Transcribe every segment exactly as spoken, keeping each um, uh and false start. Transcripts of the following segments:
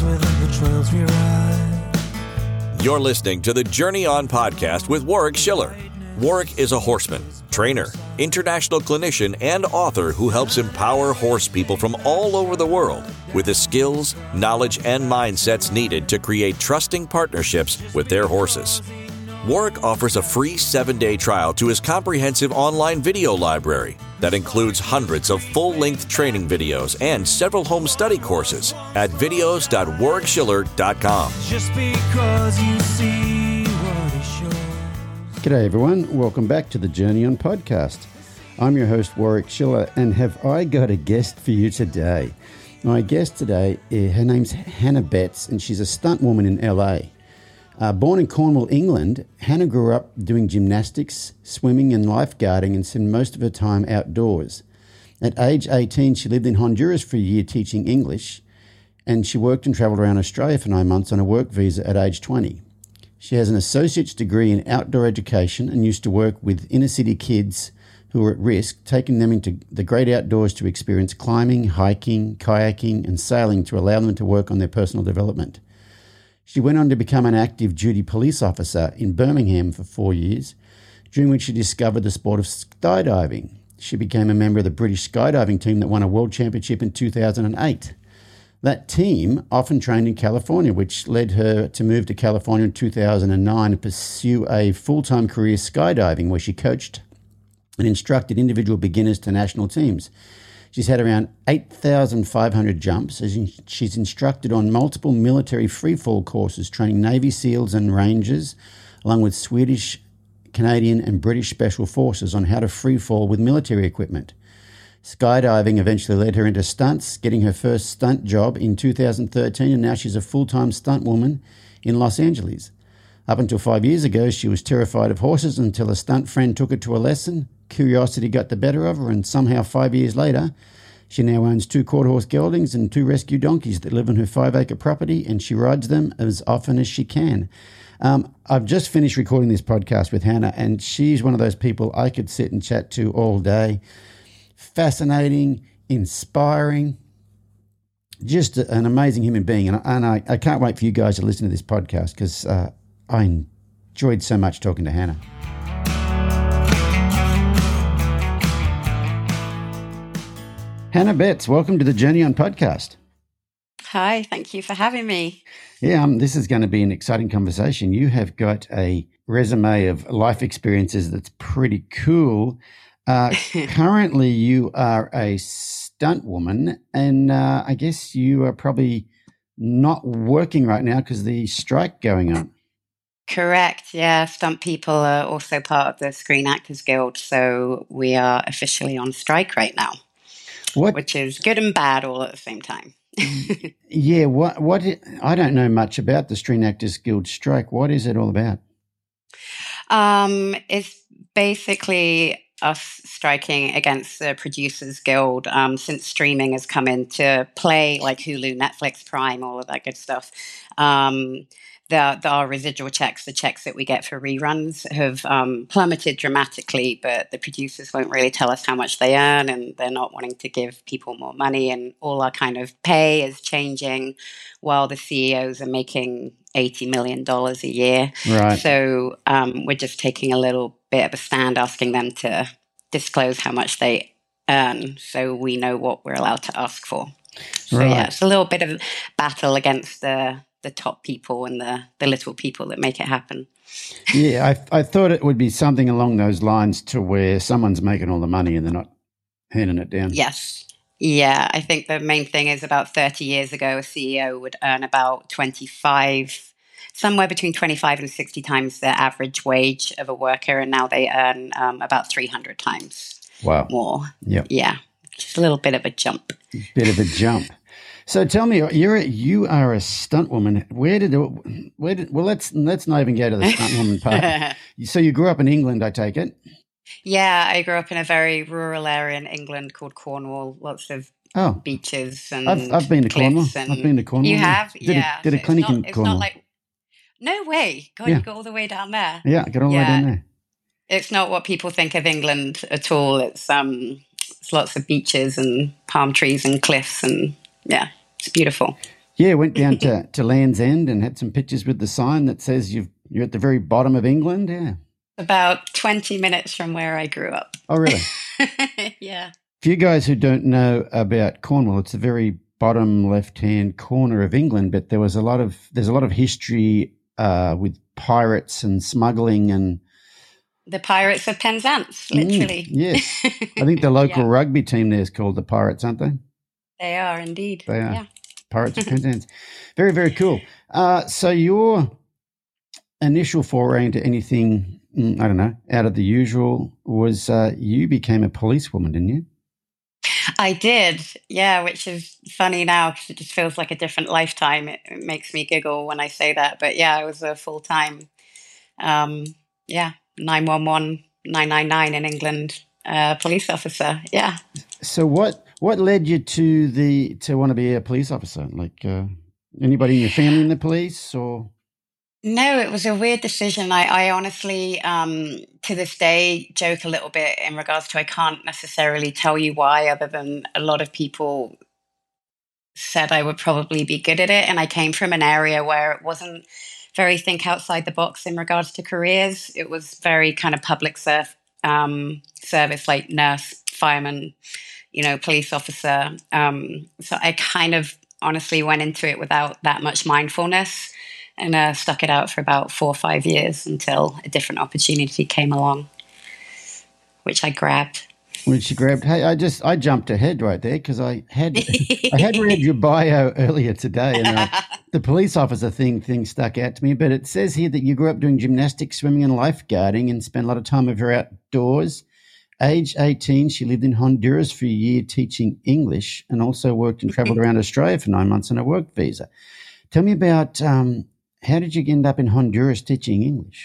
us within the trails we ride. You're listening to the Journey On podcast with Warwick Schiller. Warwick is a horseman, trainer, international clinician, and author who helps empower horse people from all over the world with the skills, knowledge, and mindsets needed to create trusting partnerships with their horses. Warwick offers a free seven-day trial to his comprehensive online video library that includes hundreds of full-length training videos and several home study courses at videos dot warwick schiller dot com. Just because you see what is yours. G'day everyone, welcome back to the Journey On podcast. I'm your host Warwick Schiller, and have I got a guest for you today. My guest today, her name's Hannah Betts, and she's a stunt woman in L A. Uh, born in Cornwall, England, Hannah grew up doing gymnastics, swimming and lifeguarding, and spent most of her time outdoors. At age eighteen, she lived in Honduras for a year teaching English, and she worked and travelled around Australia for nine months on a work visa at age twenty. She has an associate's degree in outdoor education and used to work with inner city kids who are at risk, taking them into the great outdoors to experience climbing, hiking, kayaking, and sailing to allow them to work on their personal development. She went on to become an active duty police officer in Birmingham for four years, during which she discovered the sport of skydiving. She became a member of the British skydiving team that won a world championship in two thousand eight. That team often trained in California, which led her to move to California in two thousand nine and pursue a full-time career skydiving, where she coached and instructed individual beginners to national teams. She's had around eight thousand five hundred jumps, as she's instructed on multiple military freefall courses, training Navy SEALs and Rangers, along with Swedish, Canadian and British Special Forces on how to freefall with military equipment. Skydiving eventually led her into stunts, getting her first stunt job in two thousand thirteen, and now she's a full-time stunt woman in Los Angeles. Up until five years ago, she was terrified of horses until a stunt friend took her to a lesson. Curiosity got the better of her, and somehow five years later, she now owns two quarter-horse geldings and two rescue donkeys that live on her five-acre property, and she rides them as often as she can. Um, I've just finished recording this podcast with Hannah, and she's one of those people I could sit and chat to all day. Fascinating, inspiring, just an amazing human being. And, and I, I can't wait for you guys to listen to this podcast because uh, I enjoyed so much talking to Hannah. Hannah Betts, welcome to the Journey On podcast. Hi, thank you for having me. Yeah, um, this is going to be an exciting conversation. You have got a resume of life experiences that's pretty cool. Uh, currently, you are a stunt woman, and uh, I guess you are probably not working right now because of the strike going on. Correct, yeah. Stunt people are also part of the Screen Actors Guild, so we are officially on strike right now. What? Which is good and bad all at the same time. yeah, what? What? I don't know much about the Screen Actors Guild strike. What is it all about? Um, it's basically us striking against the Producers Guild um, since streaming has come into play, like Hulu, Netflix, Prime, all of that good stuff. Um, the, the, our residual checks, the checks that we get for reruns, have um, plummeted dramatically, but the producers won't really tell us how much they earn, and they're not wanting to give people more money, and all our kind of pay is changing while the C E Os are making eighty million dollars a year. Right. So um, we're just taking a little bit of a stand, asking them to disclose how much they earn so we know what we're allowed to ask for. So right. yeah, it's a little bit of a battle against the the top people and the, the little people that make it happen. Yeah, I, I thought it would be something along those lines, to where someone's making all the money and they're not handing it down. Yes. Yeah, I think the main thing is about thirty years ago, a C E O would earn about twenty-five, somewhere between twenty-five and sixty times the average wage of a worker, and now they earn um, about three hundred times wow. more. Yep. Yeah, just a little bit of a jump. Bit of a jump. So tell me, you're a, you are a stunt woman. Where did it, where did well? Let's let's not even go to the stunt woman part. So you grew up in England, I take it. Yeah, I grew up in a very rural area in England called Cornwall. Lots of oh. beaches and I've I've been to Cornwall. And I've been to Cornwall. You have, did yeah. A, did so a clinic it's not, in it's Cornwall. Not like, no way. God, yeah. you got all the way down there. Yeah, I got all the yeah. way down there. It's not what people think of England at all. It's um, it's lots of beaches and palm trees and cliffs, and yeah, it's beautiful. Yeah, went down to, to Land's End and had some pictures with the sign that says you've, you're at the very bottom of England. Yeah. About twenty minutes from where I grew up. Oh, really? Yeah. For you guys who don't know about Cornwall, it's the very bottom left-hand corner of England, but there was a lot of there's a lot of history uh, with pirates and smuggling and the Pirates of Penzance, literally. Mm, yes, I think the local Yeah. rugby team there is called the Pirates, aren't they? They are indeed. They are Yeah. Pirates of Penzance. Very, very cool. Uh, so your initial foray into anything, mm, I don't know, out of the usual was uh, you became a policewoman, didn't you? I did, yeah, which is funny now because it just feels like a different lifetime. It, it makes me giggle when I say that. But yeah, I was a full time, um, yeah, nine one one, nine nine nine in England uh, police officer. Yeah. So what what led you to the to want to be a police officer? Like uh, anybody in your family in the police or? No, it was a weird decision. I, I honestly, um, to this day, joke a little bit in regards to I can't necessarily tell you why, other than a lot of people said I would probably be good at it. And I came from an area where it wasn't very think outside the box in regards to careers. It was very kind of public serv- um, service, like nurse, fireman, you know, police officer. Um, so I kind of honestly went into it without that much mindfulness. And uh, stuck it out for about four or five years until a different opportunity came along, which I grabbed. Which you grabbed. Hey, I just I jumped ahead right there because I had I had read your bio earlier today, and uh, the police officer thing thing stuck out to me. But it says here that you grew up doing gymnastics, swimming, and lifeguarding, and spent a lot of time of her outdoors. Age eighteen, she lived in Honduras for a year teaching English, and also worked and travelled around Australia for nine months on a work visa. Tell me about. Um, How did you end up in Honduras teaching English?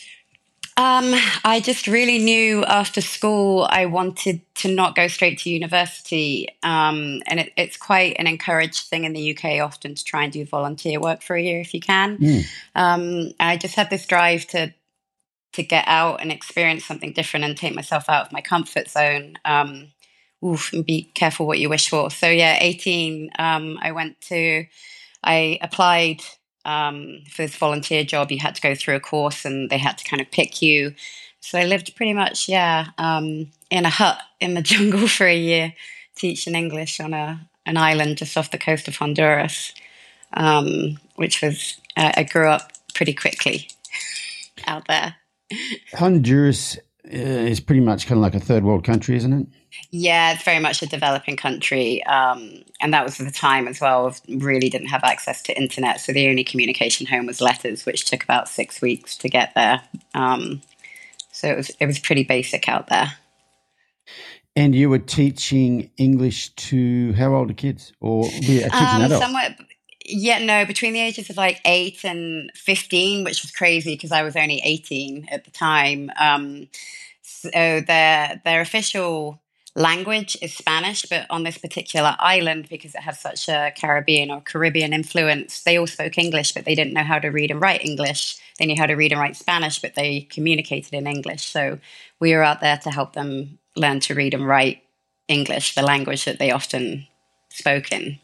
Um, I just really knew after school I wanted to not go straight to university. Um, and it, it's quite an encouraged thing in the U K often to try and do volunteer work for a year if you can. Mm. Um, I just had this drive to to get out and experience something different and take myself out of my comfort zone. Um, oof, and be careful what you wish for. So yeah, eighteen, um, I went to, I applied Um, for this volunteer job. You had to go through a course and they had to kind of pick you. So I lived pretty much, yeah, um, in a hut in the jungle for a year, teaching English on a an island just off the coast of Honduras, um, which was, uh, I grew up pretty quickly out there. Honduras uh, is pretty much kind of like a third world country, isn't it? Yeah, it's very much a developing country. Um, and that was the time as well. Really didn't have access to internet. So the only communication home was letters, which took about six weeks to get there. Um, so it was, it was pretty basic out there. And you were teaching English to how old are kids? Or were you teaching Um, adults? somewhere, yeah, no, between the ages of like eight and fifteen, which was crazy because I was only eighteen at the time. Um, so their, their official language is Spanish, but on this particular island, because it has such a Caribbean or Caribbean influence, they all spoke English, but they didn't know how to read and write English. They knew how to read and write Spanish, but they communicated in English. So we were out there to help them learn to read and write English, the language that they often spoke in.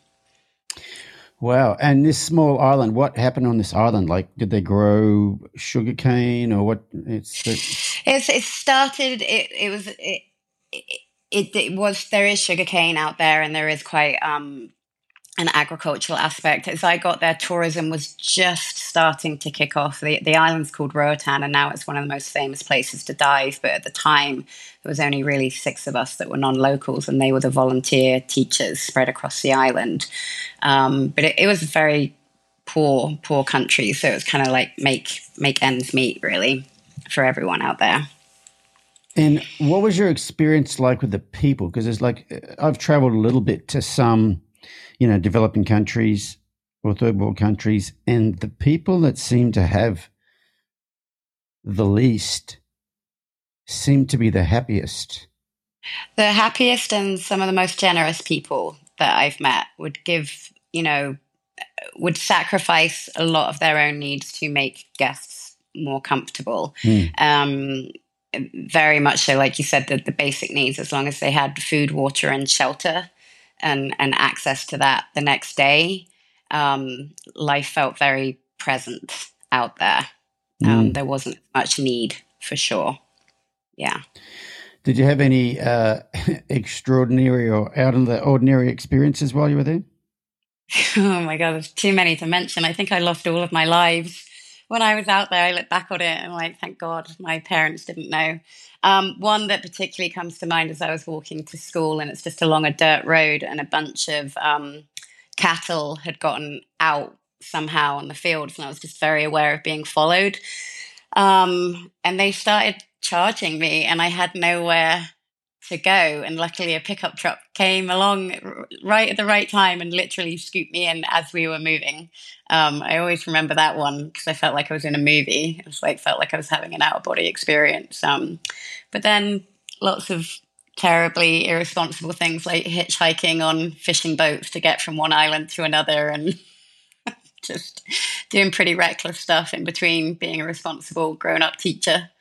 Wow. And this small island, what happened on this island? Like, did they grow sugarcane or what? It's the... It's, it started, it, it was... It, it, It, it was, there is sugarcane out there and there is quite um, an agricultural aspect. As I got there, tourism was just starting to kick off. The, the island's called Roatan and now it's one of the most famous places to dive. But at the time, there was only really six of us that were non-locals and they were the volunteer teachers spread across the island. Um, but it, it was a very poor, poor country. So it was kind of like make, make ends meet, really, for everyone out there. And what was your experience like with the people? Because it's like I've traveled a little bit to some, you know, developing countries or third world countries, and the people that seem to have the least seem to be the happiest. The happiest and some of the most generous people that I've met would give, you know, would sacrifice a lot of their own needs to make guests more comfortable. Mm. Um, very much so, like you said, the, the basic needs, as long as they had food, water, and shelter and, and access to that the next day. um, life felt very present out there. Um, Mm. there wasn't much need, for sure. Yeah. Did you have any uh, extraordinary or out of the ordinary experiences while you were there? Oh my God, there's too many to mention. I think I lost all of my lives when I was out there. I look back on it and like, thank God my parents didn't know. Um, one that particularly comes to mind is I was walking to school, and it's just along a dirt road, and a bunch of um, cattle had gotten out somehow on the fields, and I was just very aware of being followed. Um, and they started charging me, and I had nowhere to go. And luckily, a pickup truck came along r- right at the right time and literally scooped me in as we were moving. Um, I always remember that one because I felt like I was in a movie. It was like felt like I was having an out of body experience. Um, but then lots of terribly irresponsible things like hitchhiking on fishing boats to get from one island to another, and just doing pretty reckless stuff in between being a responsible grown-up teacher.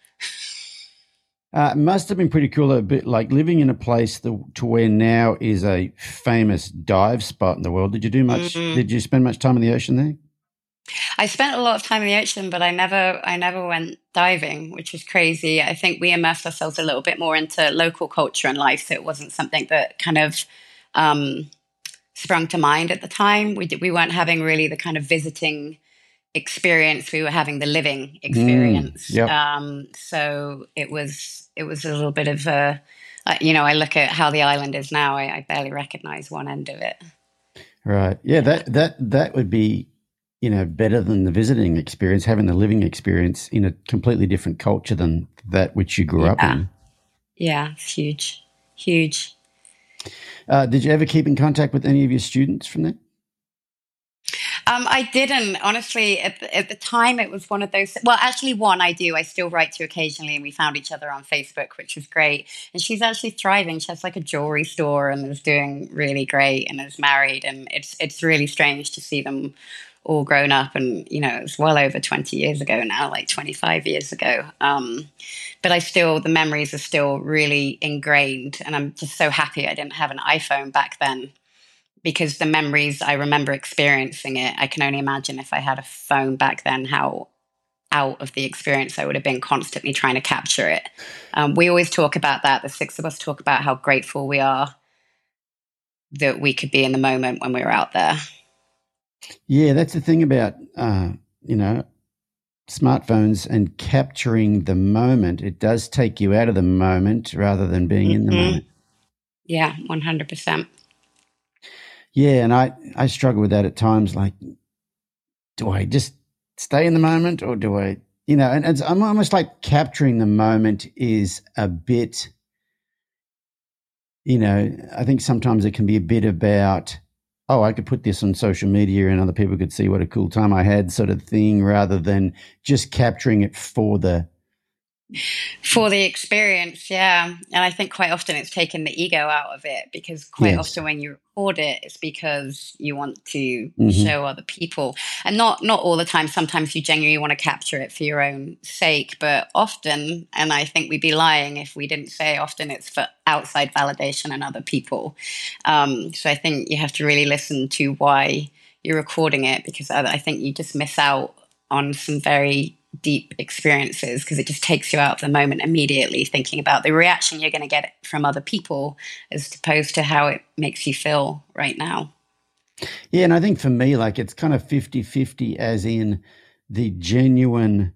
Uh, it must have been pretty cool, a bit like living in a place the, to where now is a famous dive spot in the world. Did you do much? Mm. Did you spend much time in the ocean there? I spent a lot of time in the ocean, but I never, I never went diving, which was crazy. I think we immersed ourselves a little bit more into local culture and life, so it wasn't something that kind of um, sprung to mind at the time. We did, we weren't having really the kind of visiting experience. We were having the living experience. Mm, yep. Um, so it was, it was a little bit of a, uh, you know, I look at how the island is now. I, I barely recognize one end of it. Right. Yeah. That that that would be, you know, better than the visiting experience, having the living experience in a completely different culture than that which you grew yeah. up in. Yeah, it's huge, huge. Uh, did you ever keep in contact with any of your students from there? Um, I didn't, honestly. At the, at the time, it was one of those. Well, actually, one I do. I still write to occasionally, and we found each other on Facebook, which was great. And she's actually thriving. She has like a jewelry store and is doing really great, and is married. And it's it's really strange to see them all grown up. And you know, it's well over twenty years ago now, like twenty-five years ago. Um, but I still, the memories are still really ingrained, and I'm just so happy I didn't have an iPhone back then. Because the memories, I remember experiencing it. I can only imagine if I had a phone back then, how out of the experience I would have been, constantly trying to capture it. Um, we always talk about that. The six of us talk about how grateful we are that we could be in the moment when we were out there. Yeah, that's the thing about, uh, you know, smartphones and capturing the moment. It does take you out of the moment rather than being mm-hmm. in the moment. Yeah, one hundred percent. Yeah, and I, I struggle with that at times. Like, do I just stay in the moment, or do I, you know, and it's I'm almost like capturing the moment is a bit, you know, I think sometimes it can be a bit about, oh, I could put this on social media and other people could see what a cool time I had, sort of thing, rather than just capturing it for the For the experience, yeah. And I think quite often it's taken the ego out of it, because quite Yes. often when you record it, it's because you want to Mhm. show other people. And not not all the time. Sometimes you genuinely want to capture it for your own sake. But often, and I think we'd be lying if we didn't say often, it's for outside validation and other people. Um, so I think you have to really listen to why you're recording it, because I, I think you just miss out on some very deep experiences, because it just takes you out of the moment immediately, thinking about the reaction you're going to get from other people as opposed to how it makes you feel right now. Yeah, and I think for me, like, it's kind of fifty-fifty, as in the genuine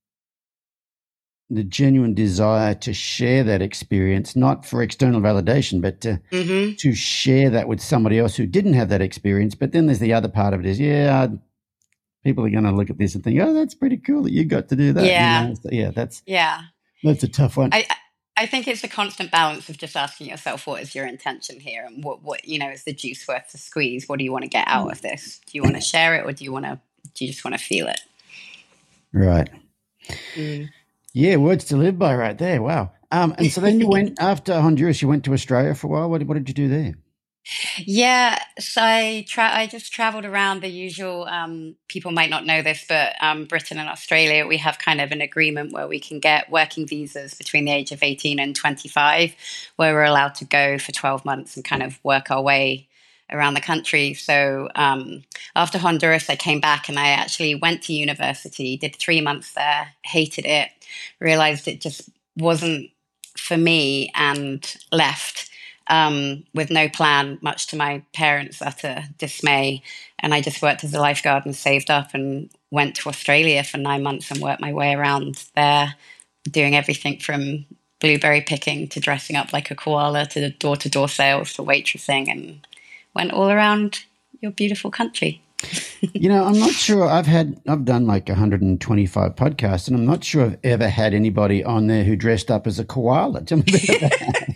the genuine desire to share that experience, not for external validation, but to, Mm-hmm. to share that with somebody else who didn't have that experience. But then there's the other part of it is, yeah, people are going to look at this and think, oh, that's pretty cool that you got to do that. Yeah. You know? So, yeah, that's Yeah. that's a tough one. I, I think it's a constant balance of just asking yourself, what is your intention here? And what, what, you know, is the juice worth the squeeze? What do you want to get out of this? Do you want to share it, or do you want to, do you just want to feel it? Right. Mm. Yeah, words to live by right there. Wow. Um, and so then you went, after Honduras, you went to Australia for a while. What, what did you do there? Yeah, so I tra- I just traveled around the usual. Um, people might not know this, but um, Britain and Australia, we have kind of an agreement where we can get working visas between the age of eighteen and twenty-five, where we're allowed to go for twelve months and kind of work our way around the country. So um, after Honduras, I came back and I actually went to university, did three months there, hated it, realized it just wasn't for me, and left um, with no plan, much to my parents' utter dismay. And I just worked as a lifeguard and saved up and went to Australia for nine months and worked my way around there, doing everything from blueberry picking to dressing up like a koala to door-to-door sales to waitressing, and went all around your beautiful country. You know, I'm not sure. I've had, I've done like one hundred twenty-five podcasts, and I'm not sure I've ever had anybody on there who dressed up as a koala. Tell me about that.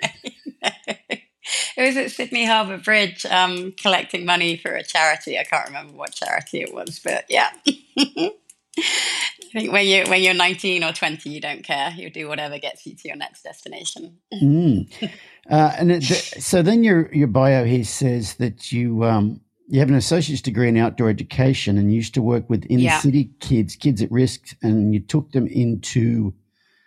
It was at Sydney Harbour Bridge, um, collecting money for a charity. I can't remember what charity it was, but yeah. I think when you when you're nineteen or twenty, you don't care. You do whatever gets you to your next destination. Mm. Uh, and it, so then your your bio here says that you um, you have an associate's degree in outdoor education and you used to work with inner Yeah. city kids, kids at risk, and you took them into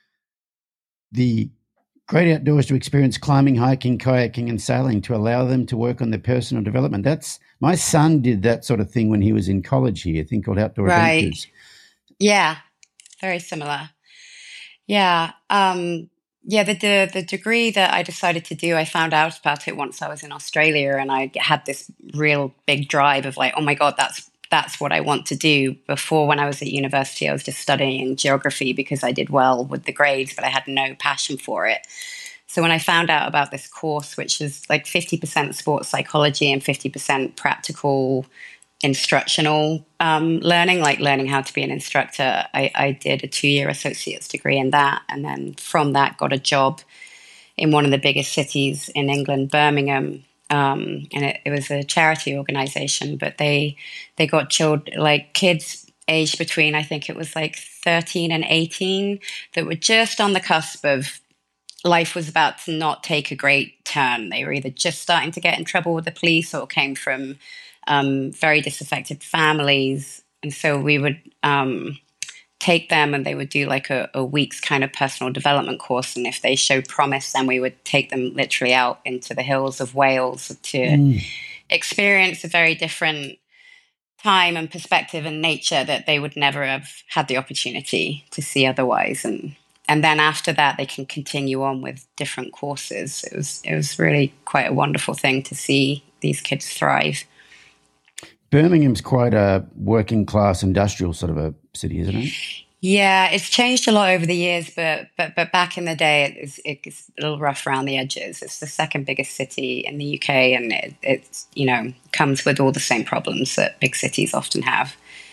the great outdoors to experience climbing, hiking, kayaking, and sailing to allow them to work on their personal development. That's my son did that sort of thing when he was in college here, a thing called Outdoor Right. Adventures. Yeah, very similar. Yeah. Um, yeah, the, the the degree that I decided to do, I found out about it once I was in Australia, and I had this real big drive of like, oh my God, that's that's what I want to do. Before, when I was at university, I was just studying geography because I did well with the grades, but I had no passion for it. So when I found out about this course, which is like fifty percent sports psychology and fifty percent practical instructional um, learning, like learning how to be an instructor, I, I did a two-year associate's degree in that. And then from that, got a job in one of the biggest cities in England, Birmingham. Um, and it, it was a charity organization, but they they got children, like kids aged between, I think it was like thirteen and eighteen, that were just on the cusp of life was about to not take a great turn. They were either just starting to get in trouble with the police or came from um, very disaffected families. And so we would um, take them and they would do like a, a week's kind of personal development course. And if they showed promise, then we would take them literally out into the hills of Wales to mm. experience a very different time and perspective and nature that they would never have had the opportunity to see otherwise. And and then after that, they can continue on with different courses. It was it was really quite a wonderful thing to see these kids thrive. Birmingham's quite a working class industrial sort of a city, isn't it? Yeah, it's changed a lot over the years, but but but back in the day, it's, it's a little rough around the edges. It's the second biggest city in the U K, and it it's, you know, comes with all the same problems that big cities often have.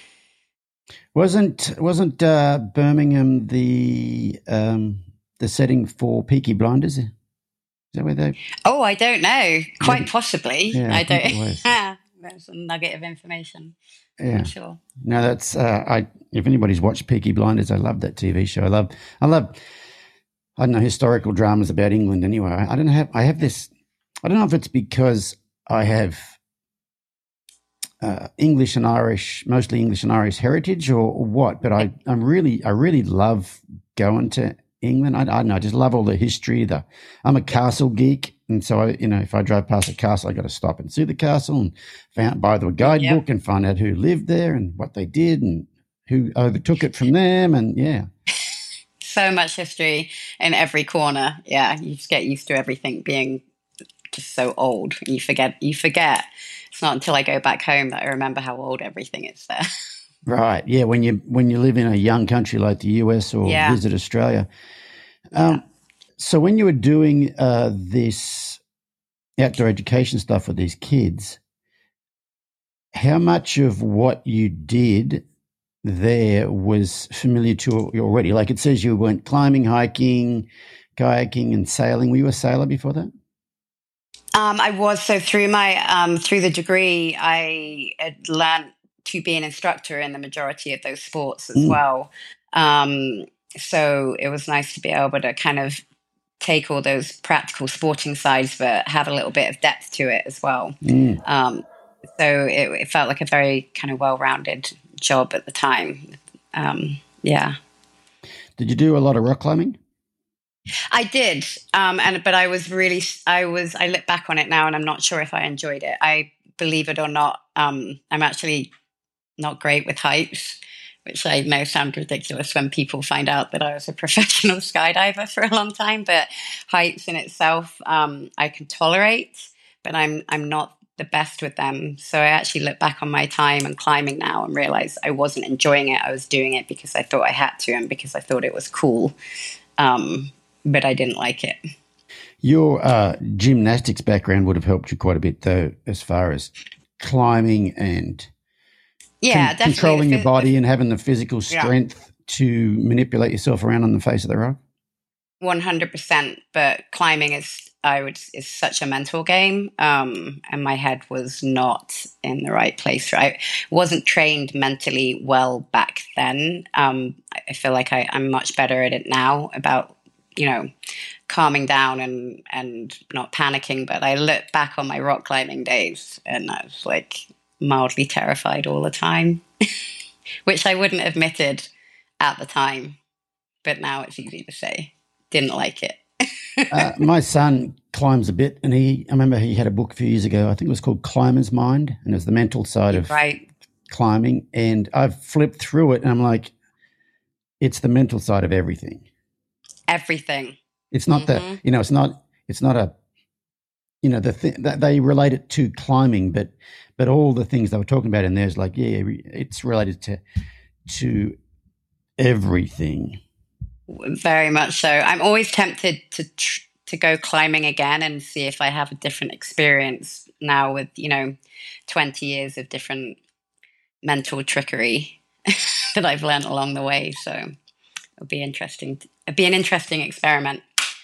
Wasn't wasn't uh, Birmingham the um, the setting for Peaky Blinders? Is that where they? Oh, I don't know. Quite Yeah. possibly. Yeah, I I think it was. don't. That's a nugget of information. Yeah, I'm sure. no, that's uh, I. If anybody's watched Peaky Blinders, I love that T V show. I love, I love, I don't know, historical dramas about England. Anyway, I, I don't have. I have this. I don't know if it's because I have uh, English and Irish, mostly English and Irish heritage, or, or what. But I, I'm really, I really love going to England. I, I don't know. I just love all the history. The I'm a castle geek. And so, I, you know, if I drive past a castle, I got to stop and see the castle and find, buy the guidebook Yep. and find out who lived there and what they did and who overtook it from them. And yeah, So much history in every corner. Yeah, you just get used to everything being just so old. You forget. You forget. It's not until I go back home that I remember how old everything is there. right. Yeah, when you when you live in a young country like the U S or Yeah. visit Australia. Um, So when you were doing uh, this outdoor education stuff with these kids, how much of what you did there was familiar to you already? Like it says you went climbing, hiking, kayaking and sailing. Were you a sailor before that? Um, I was so through my um, through the degree, I had learned to be an instructor in the majority of those sports as Mm. well. Um, so it was nice to be able to kind of take all those practical sporting sides, but have a little bit of depth to it as well. Mm. Um, so it, it felt like a very kind of well-rounded job at the time. Um, yeah. Did you do a lot of rock climbing? I did, um, and but I was really, I was, I look back on it now, and I'm not sure if I enjoyed it. I believe it or not, um, I'm actually not great with heights, which I know sounds ridiculous when people find out that I was a professional skydiver for a long time. But heights in itself, um, I can tolerate, but I'm I'm not the best with them. So I actually look back on my time and climbing now and realize I wasn't enjoying it. I was doing it because I thought I had to and because I thought it was cool. Um, but I didn't like it. Your uh, gymnastics background would have helped you quite a bit, though, as far as climbing and yeah, con- controlling your body and having the physical strength yeah. to manipulate yourself around on the face of the rock. one hundred percent. But climbing is, I would, is such a mental game, um, and my head was not in the right place. Right, wasn't trained mentally well back then. Um, I feel like I, I'm much better at it now about, you know, calming down and and not panicking. But I look back on my rock climbing days, and I was like mildly terrified all the time, which I wouldn't have admitted at the time, but now it's easy to say. Didn't like it. uh, my son climbs a bit, and he, I remember he had a book a few years ago, I think it was called Climber's Mind, and it was the mental side of right. climbing. And I've flipped through it, and I'm like, it's the mental side of everything. Everything. It's not mm-hmm. the, you know, it's not, it's not a, you know, the thing that they relate it to climbing, but, but all the things they were talking about in there is like, yeah, it's related to, to everything. Very much so. I'm always tempted to tr- to go climbing again and see if I have a different experience now with, you know, twenty years of different mental trickery that I've learned along the way. So it'll be interesting. It'll be an interesting experiment.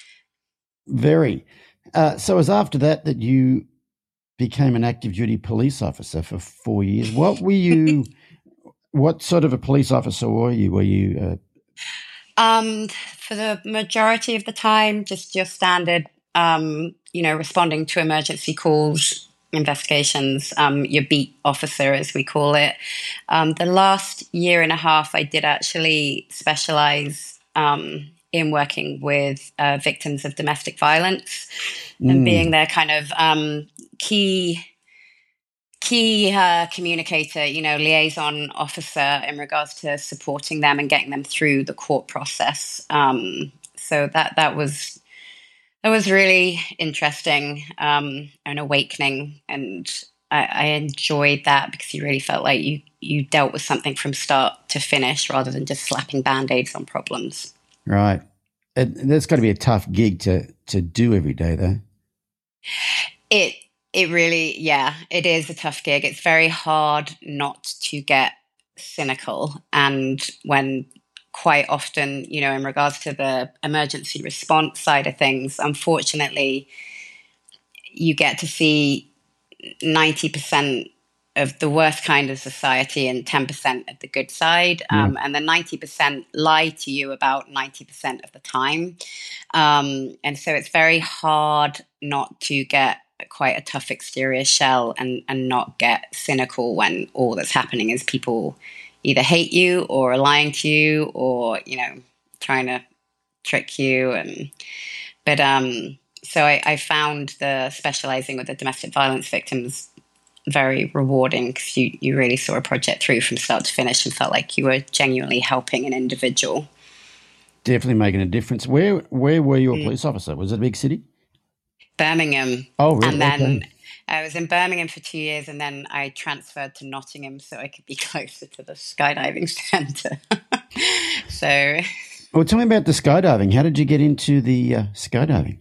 Very. Uh, so it was after that that you became an active duty police officer for four years. What were you, what sort of a police officer were you? Were you... Uh, Um, for the majority of the time, just your standard, um, you know, responding to emergency calls, investigations, um, your beat officer, as we call it. Um, the last year and a half, I did actually specialize um, in working with uh, victims of domestic violence mm. and being their kind of um, key key uh, communicator, you know, liaison officer in regards to supporting them and getting them through the court process. Um, so that that was that was really interesting, um, an awakening, and I, I enjoyed that because you really felt like you you dealt with something from start to finish rather than just slapping band-aids on problems. Right. It, that's got to be a tough gig to to do every day, though. It. It really, yeah, it is a tough gig. It's very hard not to get cynical. And when quite often, you know, in regards to the emergency response side of things, unfortunately, you get to see ninety percent of the worst kind of society and ten percent of the good side. Yeah. Um, and the ninety percent lie to you about ninety percent of the time. Um, and so it's very hard not to get quite a tough exterior shell and, and not get cynical when all that's happening is people either hate you or are lying to you or, you know, trying to trick you. And but um, so I, I found the specializing with the domestic violence victims very rewarding because you, you really saw a project through from start to finish and felt like you were genuinely helping an individual. Definitely making a difference. Where where were you a mm. police officer? Was it a big city? Birmingham. Oh, really? And then okay. I was in Birmingham for two years and then I transferred to Nottingham so I could be closer to the skydiving centre. So... Well, tell me about the skydiving. How did you get into the uh, skydiving?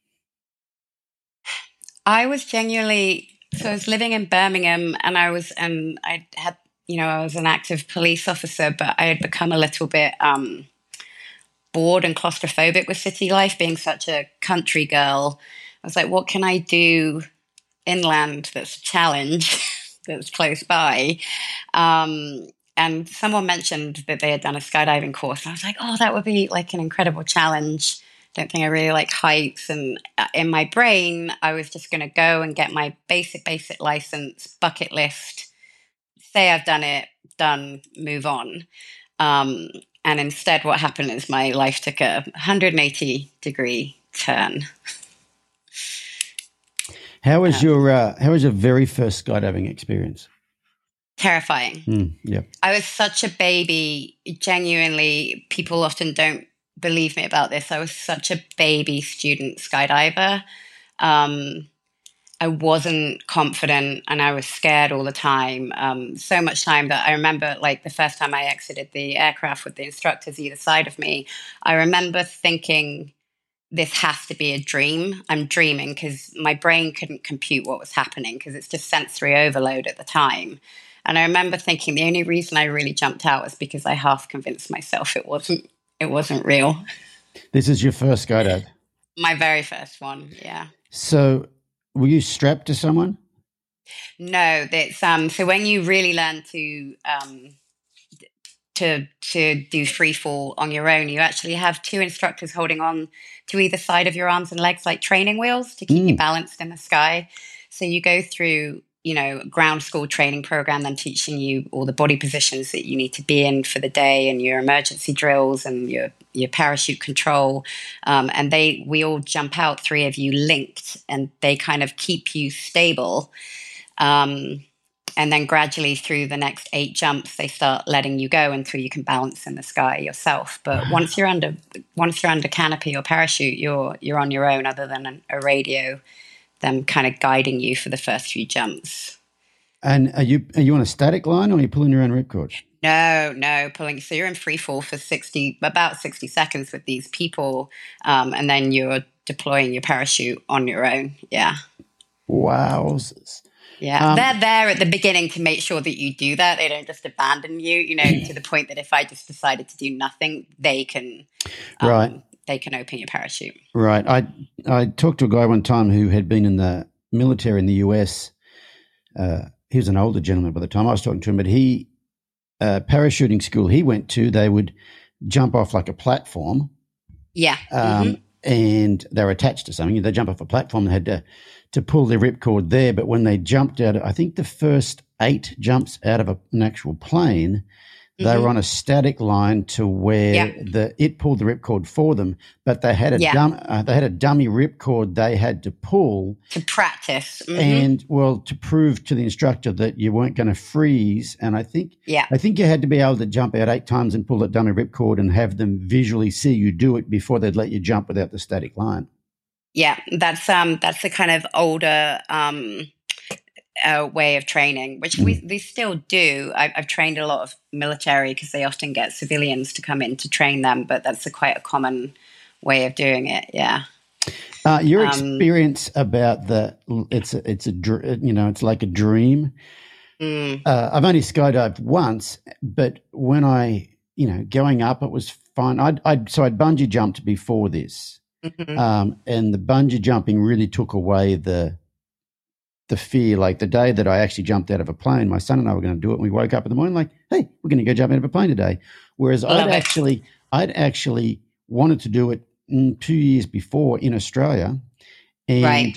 I was genuinely... So I was living in Birmingham and I was... and I had, you know, I was an active police officer, but I had become a little bit... Um, bored and claustrophobic with city life, being such a country girl. I was like, what can I do inland that's a challenge, that's close by? Um, and someone mentioned that they had done a skydiving course. And I was like, oh, that would be like an incredible challenge. I don't think I really like heights. And in my brain, I was just going to go and get my basic, basic license, bucket list, say I've done it, done, move on. Um, and instead what happened is my life took a one hundred eighty degree turn. How was um, your uh, How was your very first skydiving experience? Terrifying. Mm, yeah. I was such a baby. Genuinely, people often don't believe me about this. I was such a baby student skydiver. Um, I wasn't confident and I was scared all the time. Um, so much time that I remember, like the first time I exited the aircraft with the instructors either side of me, I remember thinking, this has to be a dream. I'm dreaming, because my brain couldn't compute what was happening because it's just sensory overload at the time. And I remember thinking the only reason I really jumped out was because I half convinced myself it wasn't it wasn't real. This is your first skydive? My very first one, yeah. So were you strapped to someone? No, that's um. So when you really learn to um, to to do free fall on your own, you actually have two instructors holding on to either side of your arms and legs like training wheels to keep mm. you balanced in the sky. So you go through, you know, ground school training program, then teaching you all the body positions that you need to be in for the day, and your emergency drills and your your parachute control. Um, and they we all jump out, three of you linked, and they kind of keep you stable. Um, and then gradually through the next eight jumps, they start letting you go until you can balance in the sky yourself. But once you're under once you're under canopy or parachute, you're you're on your own, other than a radio, them kind of guiding you for the first few jumps. And are you are you on a static line, or are you pulling your own ripcord? No, no, pulling. So you're in free fall for sixty, about sixty seconds with these people, um, and then you're deploying your parachute on your own. Yeah. Wowzers. Yeah, um, they're there at the beginning to make sure that you do that. They don't just abandon you, you know, to the point that if I just decided to do nothing, they can, um, right. they can open your parachute. Right. I I talked to a guy one time who had been in the military in the U S. Uh, he was an older gentleman by the time I was talking to him, but he, uh, parachuting school he went to, they would jump off like a platform. Yeah. Um, mm-hmm. And they're attached to something. They jump off a platform and had to, to pull their ripcord there. But when they jumped out, I think the first eight jumps out of a, an actual plane, they mm-hmm. were on a static line to where yeah. the it pulled the ripcord for them, but they had a yeah. dum, uh, they had a dummy ripcord they had to pull to practice, mm-hmm. and well to prove to the instructor that you weren't going to freeze. And I think yeah. I think you had to be able to jump out eight times and pull that dummy ripcord and have them visually see you do it before they'd let you jump without the static line. Yeah, that's um that's the kind of older um. Uh, way of training, which we, we still do. I, I've trained a lot of military because they often get civilians to come in to train them, but that's a quite a common way of doing it. Yeah. Uh, your um, experience about the it's a, it's a you know it's like a dream. Mm. Uh, I've only skydived once, but when I you know going up, it was fine. I'd, I'd so I'd bungee jumped before this, mm-hmm. um, and the bungee jumping really took away the. the fear. Like the day that I actually jumped out of a plane, my son and I were going to do it, and we woke up in the morning like, hey, we're going to go jump out of a plane today. Whereas I'd actually, I'd actually wanted to do it mm, two years before in Australia, and right.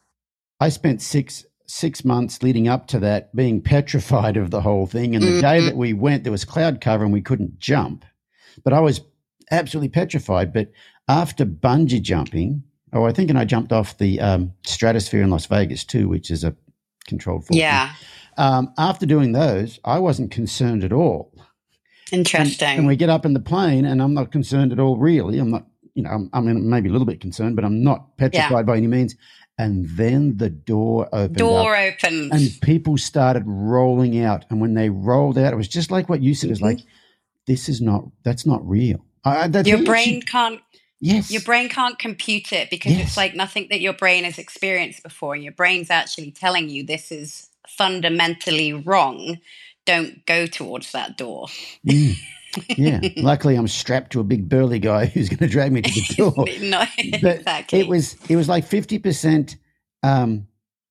I spent six six months leading up to that being petrified of the whole thing. And the mm-hmm. day that we went, there was cloud cover and we couldn't jump, but I was absolutely petrified. But after bungee jumping, Oh, I think, and I jumped off the um, stratosphere in Las Vegas too, which is a controlled fall. Yeah. Um, after doing those, I wasn't concerned at all. Interesting. And, and we get up in the plane, and I'm not concerned at all. Really, I'm not. You know, I'm, I'm maybe a little bit concerned, but I'm not petrified yeah. by any means. And then the door opened. Door up, opened, and people started rolling out. And when they rolled out, it was just like what you said. Mm-hmm. It was like, this is not. That's not real. I, that's Your brain should, can't. Yes. Your brain can't compute it because yes. it's like nothing that your brain has experienced before. And your brain's actually telling you this is fundamentally wrong. Don't go towards that door. Mm. Yeah. Luckily, I'm strapped to a big burly guy who's going to drag me to the door. No, but exactly. It was, it was like fifty percent um,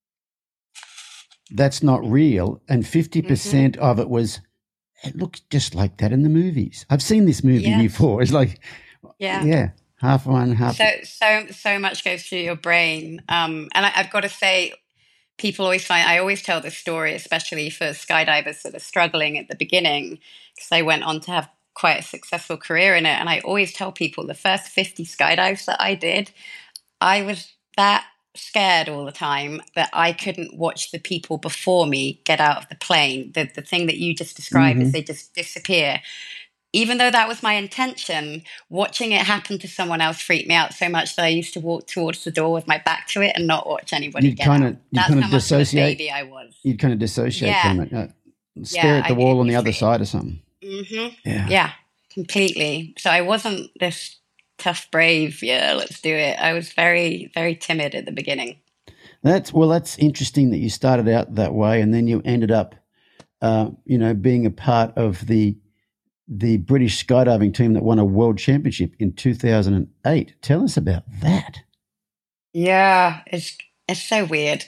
that's not real, and fifty percent mm-hmm. of it was, it looks just like that in the movies. I've seen this movie yes. before. It's like, yeah. Yeah. Half one, half. So, so, so much goes through your brain. Um, and I, I've got to say, people always find, I always tell this story, especially for skydivers that are struggling at the beginning, because I went on to have quite a successful career in it. And I always tell people the first fifty skydives that I did, I was that scared all the time that I couldn't watch the people before me get out of the plane. The, the thing that you just described Mm-hmm. is they just disappear. Even though that was my intention, watching it happen to someone else freaked me out so much that I used to walk towards the door with my back to it and not watch anybody You'd get kind out. of, you'd That's kind how of much of a dissociate. baby I was. You'd kind of dissociate Yeah. from it. Uh, stare Yeah, at the I- wall it on the was other really- side or something. Mm-hmm. Yeah. Yeah, completely. So I wasn't this tough, brave, yeah, let's do it. I was very, very timid at the beginning. That's well. That's interesting that you started out that way, and then you ended up, uh, you know, being a part of the the British skydiving team that won a world championship in two thousand eight. Tell us about that. Yeah, it's it's so weird.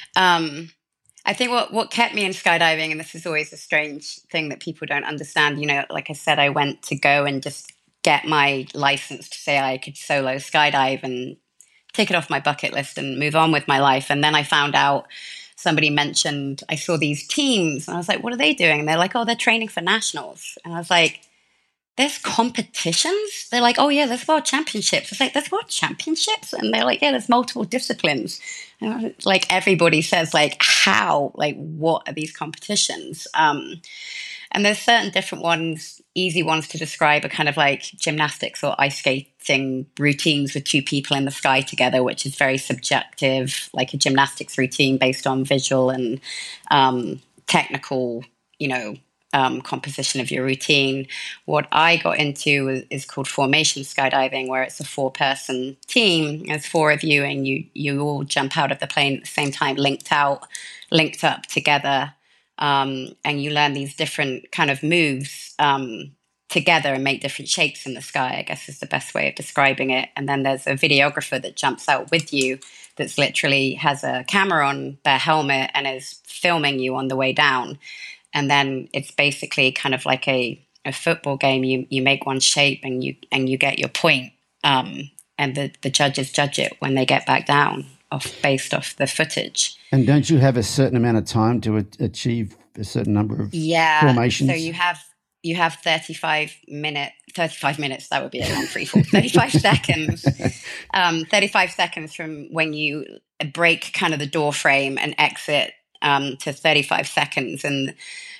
Um, I think what, what kept me in skydiving, and this is always a strange thing that people don't understand, you know, like I said, I went to go and just get my license to say I could solo skydive and take it off my bucket list and move on with my life. And then I found out somebody mentioned, I saw these teams and I was like, what are they doing? And they're like, oh, they're training for nationals. And I was like, there's competitions? They're like, oh yeah, there's world championships. I was like, there's world championships? And they're like, yeah, there's multiple disciplines. And I was like, everybody says like, how? Like, what are these competitions? Um, and there's certain different ones, easy ones to describe are kind of like gymnastics or ice skating routines with two people in the sky together, which is very subjective, like a gymnastics routine based on visual and um, technical, you know, Um, composition of your routine. What I got into is, is called formation skydiving, where it's a four-person team. There's four of you, and you you all jump out of the plane at the same time, linked out, linked up together, um, and you learn these different kind of moves um, together and make different shapes in the sky, I guess is the best way of describing it. And then there's a videographer that jumps out with you that's literally has a camera on their helmet and is filming you on the way down. And then it's basically kind of like a, a football game. You you make one shape and you and you get your point. Um, and the, the judges judge it when they get back down off based off the footage. And don't you have a certain amount of time to a- achieve a certain number of Yeah. formations? So you have you have thirty-five minute thirty-five minutes, that would be a long free fall. thirty-five seconds. Um, thirty-five seconds from when you break kind of the door frame and exit um, to thirty-five seconds. And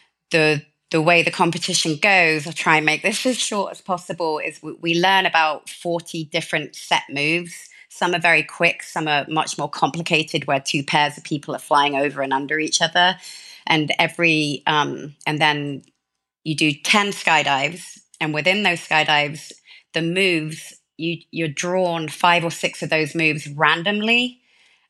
the the way the competition goes, I'll try and make this as short as possible, is we, we learn about forty different set moves. Some are very quick, some are much more complicated, where two pairs of people are flying over and under each other. And every um, and then you do ten skydives, and within those skydives, the moves, you, you're drawn five or six of those moves randomly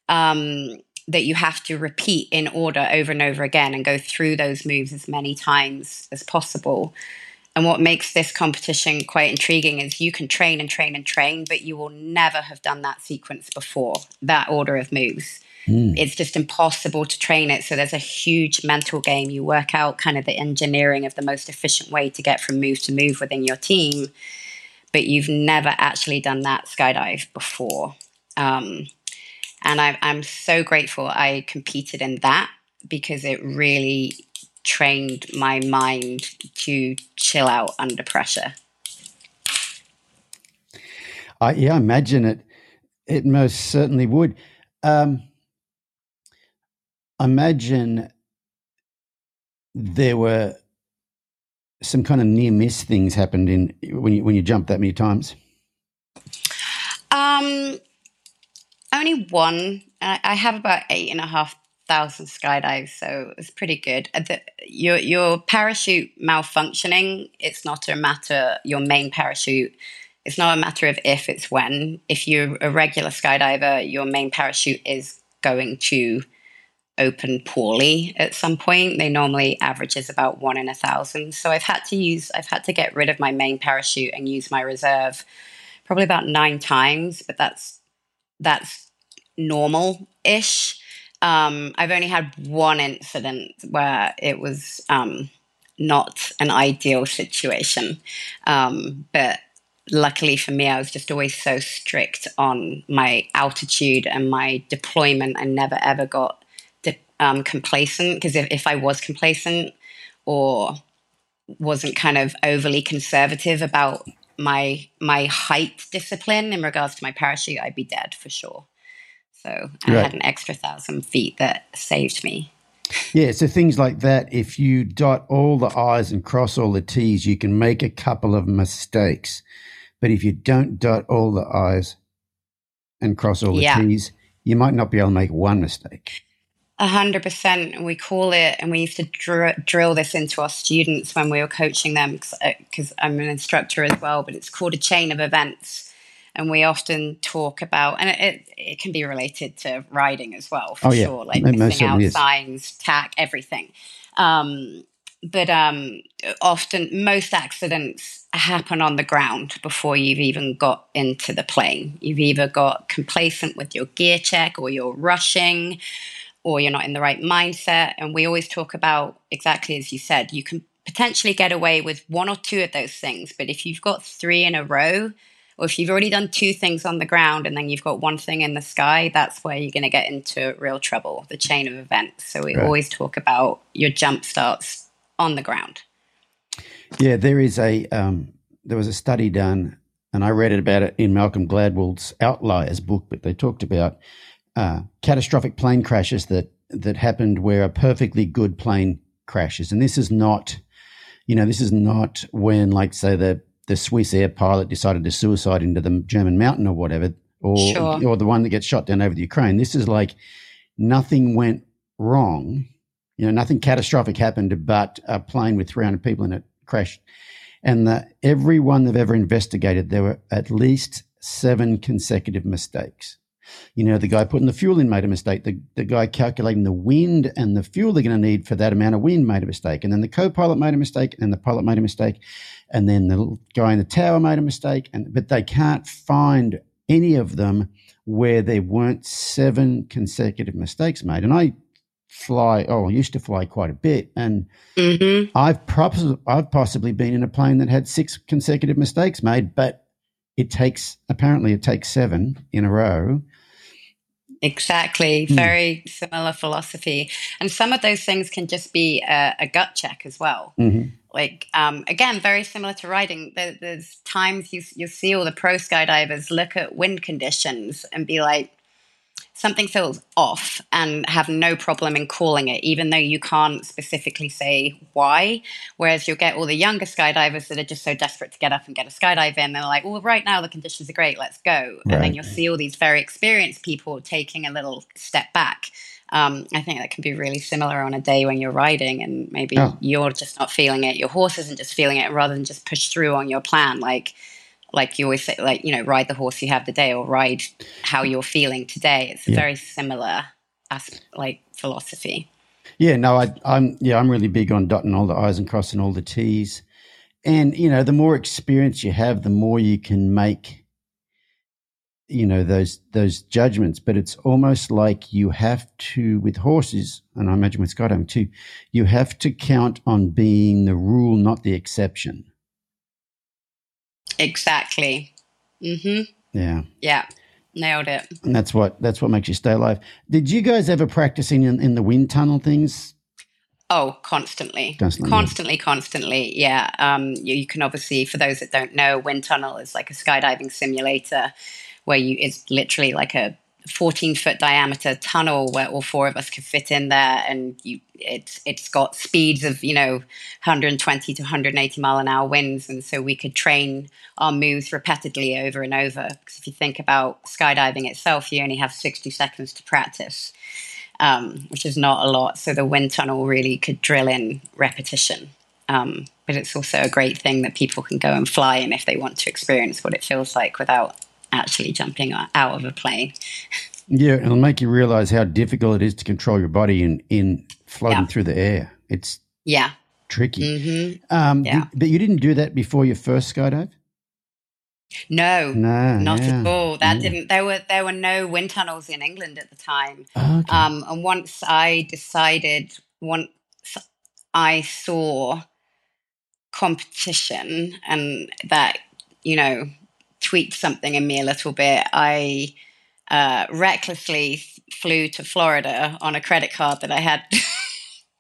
um, that you have to repeat in order over and over again and go through those moves as many times as possible. And what makes this competition quite intriguing is you can train and train and train, but you will never have done that sequence before, that order of moves. Mm. It's just impossible to train it. So there's a huge mental game. You work out kind of the engineering of the most efficient way to get from move to move within your team, but you've never actually done that skydive before. Um, and I, I'm so grateful I competed in that, because it really trained my mind to chill out under pressure. I, yeah, I imagine it. It most certainly would. Um, imagine there were some kind of near miss things happened in when you when you jumped that many times. Um, only one. I, I have about eight and a half thousand skydives, so it's pretty good. The, your your parachute malfunctioning, it's not a matter, your main parachute, it's not a matter of if, it's when. If you're a regular skydiver, your main parachute is going to open poorly at some point. They normally averages about one in a thousand. So I've had to use, I've had to get rid of my main parachute and use my reserve probably about nine times, but that's, that's normal-ish. Um, I've only had one incident where it was um, not an ideal situation. Um, but luckily for me, I was just always so strict on my altitude and my deployment. I never, ever got de- um, complacent, because if, if I was complacent or wasn't kind of overly conservative about my my height discipline in regards to my parachute, I'd be dead for sure. So I Right. had an extra thousand feet that saved me. Yeah, so things like that, if you dot all the I's and cross all the T's, you can make a couple of mistakes. But if you don't dot all the I's and cross all the Yeah. T's, you might not be able to make one mistake. A hundred percent. And we call it, and we used to dr- drill this into our students when we were coaching them, because I'm an instructor as well, but it's called a chain of events. And we often talk about, and it, it, it can be related to riding as well, for Oh, yeah. sure, like It most missing out certainly is. signs, tack, everything. Um, but um, often, most accidents happen on the ground before you've even got into the plane. You've either got complacent with your gear check, or you're rushing, or you're not in the right mindset. And we always talk about, exactly as you said, you can potentially get away with one or two of those things. But if you've got three in a row, or if you've already done two things on the ground and then you've got one thing in the sky, that's where you're going to get into real trouble, the chain of events. So we Right. always talk about your jump starts on the ground. Yeah, there is a um, there was a study done, and I read it about it in Malcolm Gladwell's Outliers book, but they talked about uh, catastrophic plane crashes that that happened where a perfectly good plane crashes. And this is not, you know, this is not when, like, say, the the Swiss air pilot decided to suicide into the German mountain or whatever, or Sure. or the one that gets shot down over the Ukraine. This is like nothing went wrong, you know, nothing catastrophic happened, but a plane with three hundred people in it crashed. And the, everyone they've ever investigated, there were at least seven consecutive mistakes. You know, the guy putting the fuel in made a mistake. The, the guy calculating the wind and the fuel they're going to need for that amount of wind made a mistake. And then the co-pilot made a mistake, and the pilot made a mistake. And then the guy in the tower made a mistake. And but they can't find any of them where there weren't seven consecutive mistakes made. And I fly, oh, I used to fly quite a bit. And Mm-hmm. I've, prob- I've possibly been in a plane that had six consecutive mistakes made, but it takes, apparently it takes seven in a row. Exactly. Hmm. Very similar philosophy. And some of those things can just be a, a gut check as well. Mm-hmm. Like, um, again, very similar to riding. There, there's times you, you see all the pro skydivers look at wind conditions and be like, something feels off, and have no problem in calling it, even though you can't specifically say why. Whereas you'll get all the younger skydivers that are just so desperate to get up and get a skydive in. They're like, well, right now the conditions are great, let's go. Right. And then you'll see all these very experienced people taking a little step back. Um, I think that can be really similar on a day when you're riding and maybe Oh. you're just not feeling it. Your horse isn't just feeling it, rather than just push through on your plan. Like, like you always say, like, you know, ride the horse you have today, or ride how you're feeling today. It's a Yeah. very similar as like philosophy. Yeah, no, I, I'm yeah, I'm really big on dotting all the I's and crossing all the T's. And, you know, the more experience you have, the more you can make, you know, those those judgments. But it's almost like you have to, with horses, and I imagine with skydiving too, you have to count on being the rule, not the exception. Exactly. Mm-hmm. Yeah. Yeah. Nailed it. And that's what that's what makes you stay alive. Did you guys ever practice in in the wind tunnel things? Oh, constantly, Constantly, constantly, constantly. Yeah. Um, you, you can obviously, for those that don't know, wind tunnel is like a skydiving simulator where you, it's literally like a fourteen foot diameter tunnel where all four of us could fit in there. And you, it's, it's got speeds of, you know, one hundred twenty to one hundred eighty mile an hour winds. And so we could train our moves repeatedly over and over. Because if you think about skydiving itself, you only have sixty seconds to practice. Um, which is not a lot. So the wind tunnel really could drill in repetition. Um, but it's also a great thing that people can go and fly in if they want to experience what it feels like without actually jumping out of a plane. Yeah, it'll make you realize how difficult it is to control your body in, in floating Yeah. through the air. It's Yeah. tricky. hmm Um, Yeah. did- but you didn't do that before your first skydive? No, No, not yeah, at all. That yeah. didn't. There were there were no wind tunnels in England at the time. Oh, okay. Um, and once I decided, once I saw competition and that, you know, tweaked something in me a little bit, I uh, recklessly flew to Florida on a credit card that I had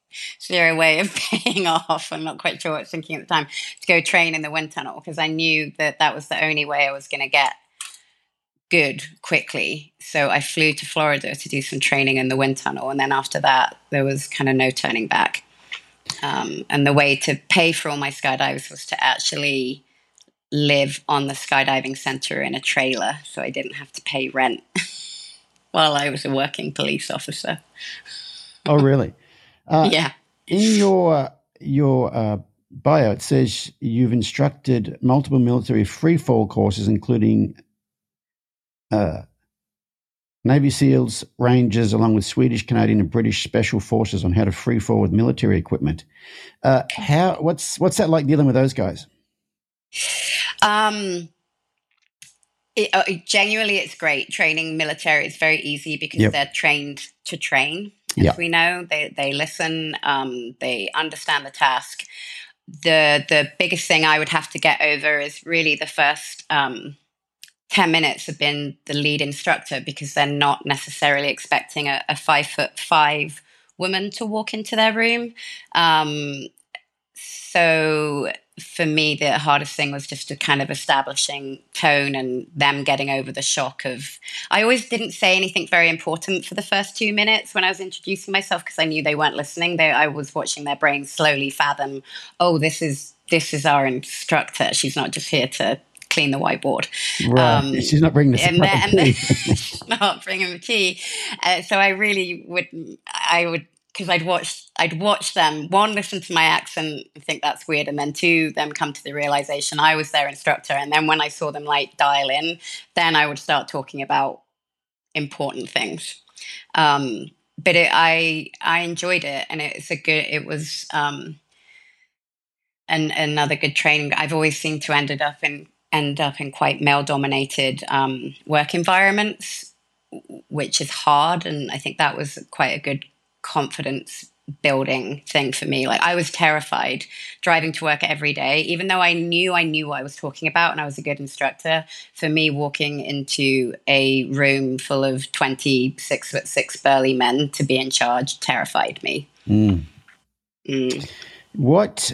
zero way of paying off. I'm not quite sure what I was thinking at the time, to go train in the wind tunnel, because I knew that that was the only way I was going to get good quickly. So I flew to Florida to do some training in the wind tunnel. And then after that, there was kind of no turning back. Um, and the way to pay for all my skydives was to actually live on the skydiving center in a trailer. So I didn't have to pay rent while I was a working police officer. Oh, really? Uh, yeah. In your your uh, bio, it says you've instructed multiple military free fall courses, including uh, Navy SEALs, Rangers, along with Swedish, Canadian, and British Special Forces on how to free fall with military equipment. Uh, how what's what's that like dealing with those guys? Um. It, uh, genuinely, it's great. Training military is very easy because Yep. they're trained to train. As Yep. we know, they they listen. Um, they understand the task. The the biggest thing I would have to get over is really the first um, ten minutes of being the lead instructor, because they're not necessarily expecting a, a five foot five woman to walk into their room. Um, so for me, the hardest thing was just to kind of establishing tone and them getting over the shock of, I always didn't say anything very important for the first two minutes when I was introducing myself, because I knew they weren't listening. They, I was watching their brains slowly fathom, oh, this is, this is our instructor. She's not just here to clean the whiteboard. Right. Um, She's not bringing the and then, and then tea. not bringing the tea. Uh, so I really would, I would, because I'd watched, I'd watch them, one, listen to my accent and think that's weird, and then two, them come to the realization I was their instructor. And then when I saw them like dial in, then I would start talking about important things. Um, but it, I, I enjoyed it, and it's a good, it was um, an, another good training. I've always seemed to ended up in, end up in quite male-dominated um, work environments, which is hard, and I think that was quite a good confidence building thing for me. Like, I was terrified driving to work every day, even though I knew I knew what I was talking about and I was a good instructor. For me, walking into a room full of twenty-six foot six burly men to be in charge terrified me. Mm. Mm. What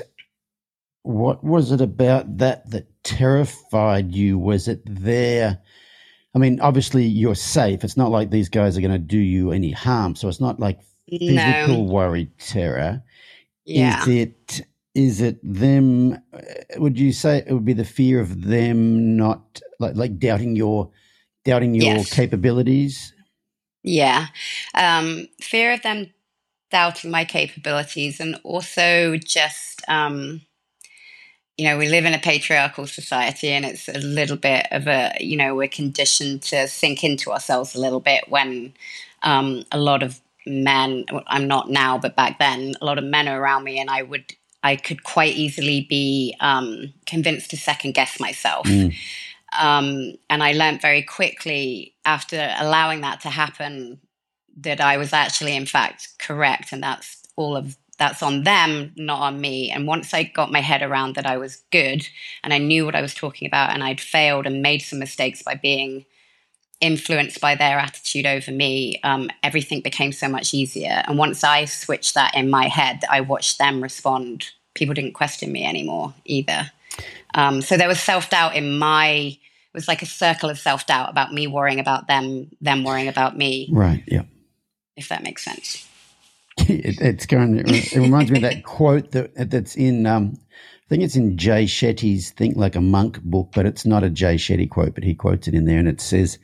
what was it about that that terrified you? Was it there? I mean, obviously you're safe. It's not like these guys are going to do you any harm. So it's not like physical No. worry terror. Yeah. Is it is it them? uh, Would you say it would be the fear of them not like like doubting your doubting your Yes. capabilities? Yeah. Um, fear of them doubting my capabilities, and also just, um, you know, we live in a patriarchal society, and it's a little bit of a, you know, we're conditioned to sink into ourselves a little bit when um, a lot of men, well, I'm not now, but back then, a lot of men are around me, and I would, I could quite easily be um, convinced to second guess myself. Mm. Um, and I learned very quickly after allowing that to happen that I was actually, in fact, correct. And that's all of that's on them, not on me. And once I got my head around that I was good and I knew what I was talking about, and I'd failed and made some mistakes by being influenced by their attitude over me, um, everything became so much easier. And once I switched that in my head, I watched them respond. People didn't question me anymore either. Um, so there was self-doubt in my, it was like a circle of self-doubt about me worrying about them, them worrying about me, Right. Yeah. if that makes sense. It, it's going. It reminds me of that quote that that's in. Um, I think it's in Jay Shetty's "Think Like a Monk" book, but it's not a Jay Shetty quote, but he quotes it in there, and it says,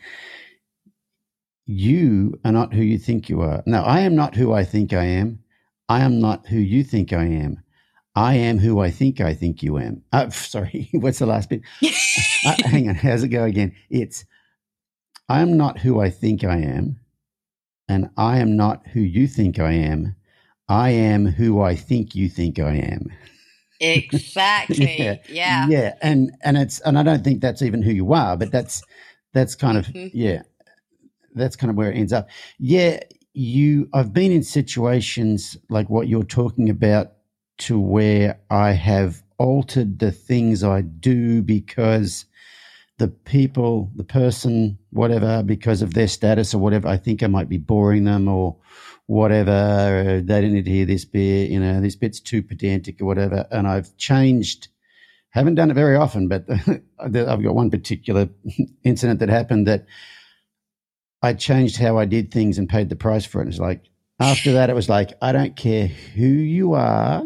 "You are not who you think you are. No, I am not who I think I am. I am not who you think I am. I am who I think I think you am." Uh, sorry, what's the last bit? uh, hang on, how's it go again? It's, "I am not who I think I am. And I am not who you think I am. I am who I think you think I am." Exactly. yeah. Yeah. Yeah. And and it's and I don't think that's even who you are, but that's that's kind of Mhm. yeah. That's kind of where it ends up. Yeah, you I've been in situations like what you're talking about, to where I have altered the things I do because the people, the person, whatever, because of their status or whatever, I think I might be boring them or whatever. Or they didn't need to hear this bit, you know, this bit's too pedantic or whatever. And I've changed, haven't done it very often, but I've got one particular incident that happened that I changed how I did things and paid the price for it. It's like, after that, it was like, I don't care who you are.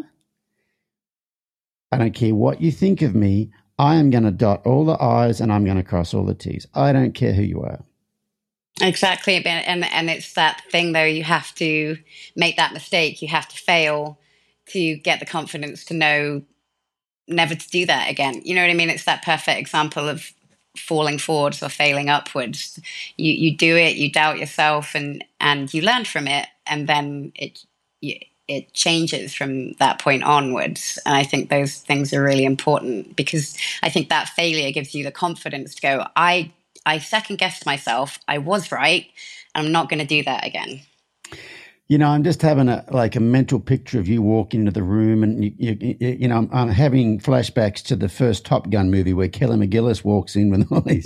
I don't care what you think of me. I am going to dot all the I's and I'm going to cross all the T's. I don't care who you are. Exactly. And, and it's that thing, though, you have to make that mistake. You have to fail to get the confidence to know never to do that again. You know what I mean? It's that perfect example of falling forwards or failing upwards. You you do it, you doubt yourself, and, and you learn from it, and then it you, it changes from that point onwards. And I think those things are really important because I think that failure gives you the confidence to go, I, I second guessed myself. I was right. I'm not going to do that again. You know, I'm just having a like a mental picture of you walking into the room and, you, you, you know, I'm, I'm having flashbacks to the first Top Gun movie where Kelly McGillis walks in with all these.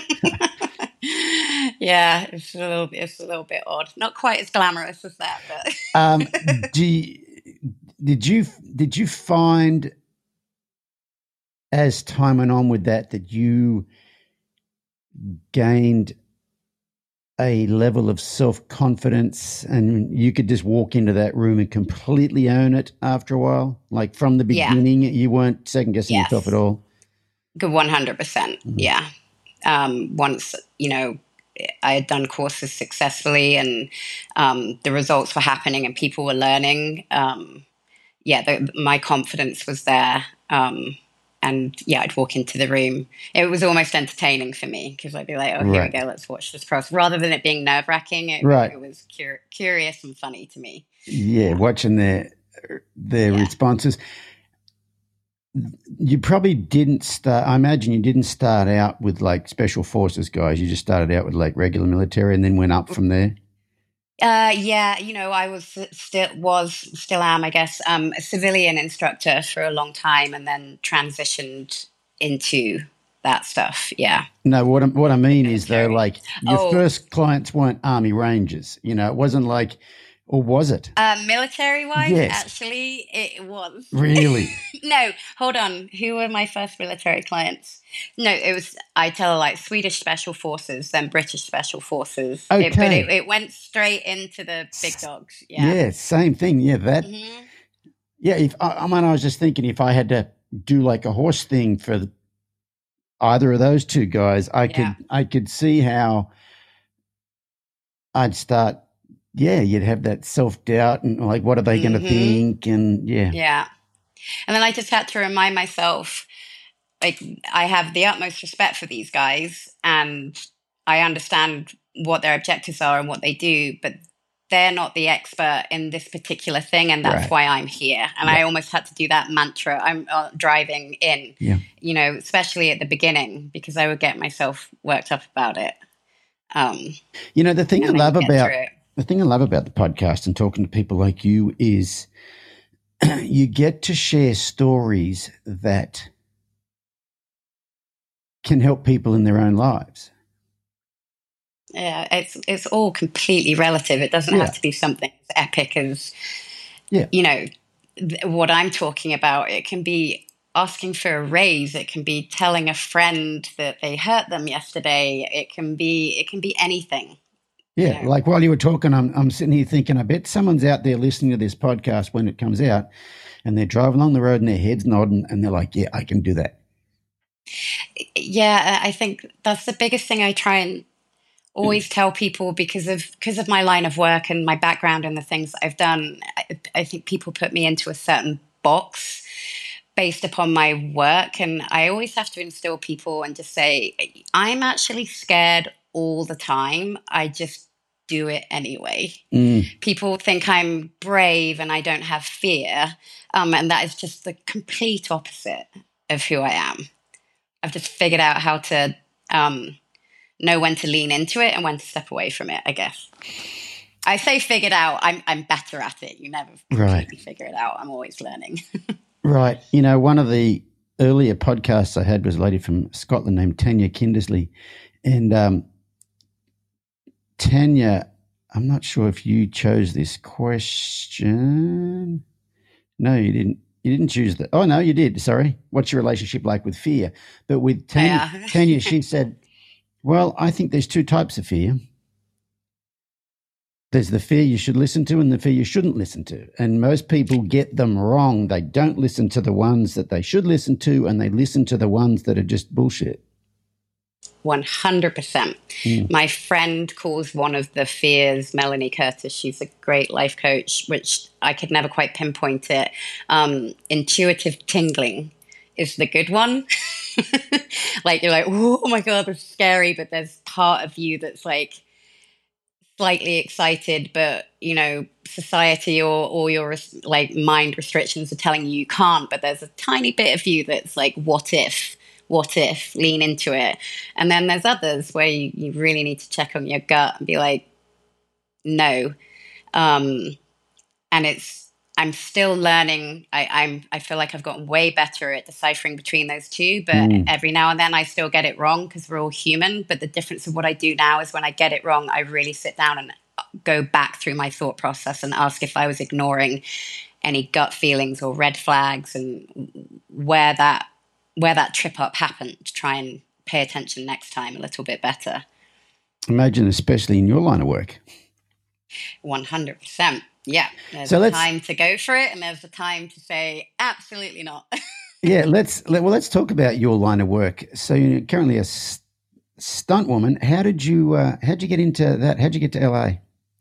Yeah, it's a little bit, it's a little bit odd. Not quite as glamorous as that, but. um, do you, did you did you find as time went on with that that you gained a level of self-confidence and you could just walk into that room and completely own it after a while? Like from the beginning, yeah. You weren't second-guessing yes. yourself at all? Good, one hundred percent, mm-hmm. yeah. Um, once, you know, I had done courses successfully and um, the results were happening and people were learning. Um, yeah, the, my confidence was there. Um, and yeah, I'd walk into the room. It was almost entertaining for me because I'd be like, oh, here right. we go, let's watch this process. Rather than it being nerve wracking, it, right. it was cur- curious and funny to me. Yeah, yeah. Watching their, their yeah. responses. You probably didn't start, I imagine you didn't start out with like special forces guys. You just started out with like regular military and then went up from there. Uh, yeah, you know, I was still, was, still am, I guess, um, a civilian instructor for a long time and then transitioned into that stuff. Yeah. No, what, I, what I mean military. is though, like your oh. first clients weren't Army Rangers, you know, it wasn't like, or was it? Uh, military-wise, yes. actually, it was. Really? No, hold on. Who were my first military clients? No, it was, I tell like Swedish Special Forces, then British Special Forces. Okay. It, but it, it went straight into the big dogs. Yeah, yeah same thing. Yeah, that. Mm-hmm. Yeah, if I, I mean, I was just thinking if I had to do like a horse thing for the, either of those two guys, I yeah. could I could see how I'd start. Yeah, you'd have that self-doubt and like, what are they mm-hmm. going to think? And yeah. Yeah. And then I just had to remind myself, like, I have the utmost respect for these guys and I understand what their objectives are and what they do, but they're not the expert in this particular thing. And that's right. why I'm here. And yeah. I almost had to do that mantra. I'm uh, driving in, yeah. you know, especially at the beginning, because I would get myself worked up about it. Um, you know, the thing I love about The thing I love about the podcast and talking to people like you is you get to share stories that can help people in their own lives. Yeah, it's it's all completely relative. It doesn't yeah. have to be something as epic as, yeah. you know, th- what I'm talking about. It can be asking for a raise. It can be telling a friend that they hurt them yesterday. It can be it can be anything. Yeah, yeah, like while you were talking, I'm I'm sitting here thinking, I bet someone's out there listening to this podcast when it comes out and they're driving along the road and their head's nodding and they're like, yeah, I can do that. Yeah, I think that's the biggest thing I try and always tell people because of because of my line of work and my background and the things that I've done. I, I think people put me into a certain box based upon my work. And I always have to instill people and just say, I'm actually scared all the time. I just do it anyway. Mm. People think I'm brave and I don't have fear. Um, and that is just the complete opposite of who I am. I've just figured out how to um, know when to lean into it and when to step away from it, I guess. I say figured out, I'm I'm better at it. You never completely right. figure it out. I'm always learning. Right. You know, one of the earlier podcasts I had was a lady from Scotland named Tanya Kindersley. And um, Tanya, I'm not sure if you chose this question. No, you didn't. You didn't choose that. Oh, no, you did. Sorry. What's your relationship like with fear? But with Tanya, Yeah. Tanya, she said, well, I think there's two types of fear. There's the fear you should listen to and the fear you shouldn't listen to. And most people get them wrong. They don't listen to the ones that they should listen to, and they listen to the ones that are just bullshit. one hundred percent. Mm. My friend calls one of the fears Melanie Curtis. She's a great life coach, which I could never quite pinpoint it. Um, intuitive tingling is the good one. Like, you're like, oh my God, that's scary. But there's part of you that's like slightly excited, but, you know, society or, or your like mind restrictions are telling you you can't. But there's a tiny bit of you that's like, what if? What if, lean into it. And then there's others where you, you really need to check on your gut and be like, no. Um, and it's, I'm still learning. I, I'm, I feel like I've gotten way better at deciphering between those two, but mm. every now and then I still get it wrong because we're all human. But the difference of what I do now is when I get it wrong, I really sit down and go back through my thought process and ask if I was ignoring any gut feelings or red flags and where that, where that trip up happened, to try and pay attention next time a little bit better. Imagine, especially in your line of work. one hundred percent. Yeah. There's so a time to go for it and there's a time to say, absolutely not. yeah, let's, let, well, let's talk about your line of work. So you're currently a st- stunt woman. How did you, uh, how'd you get into that? How'd you get to L A?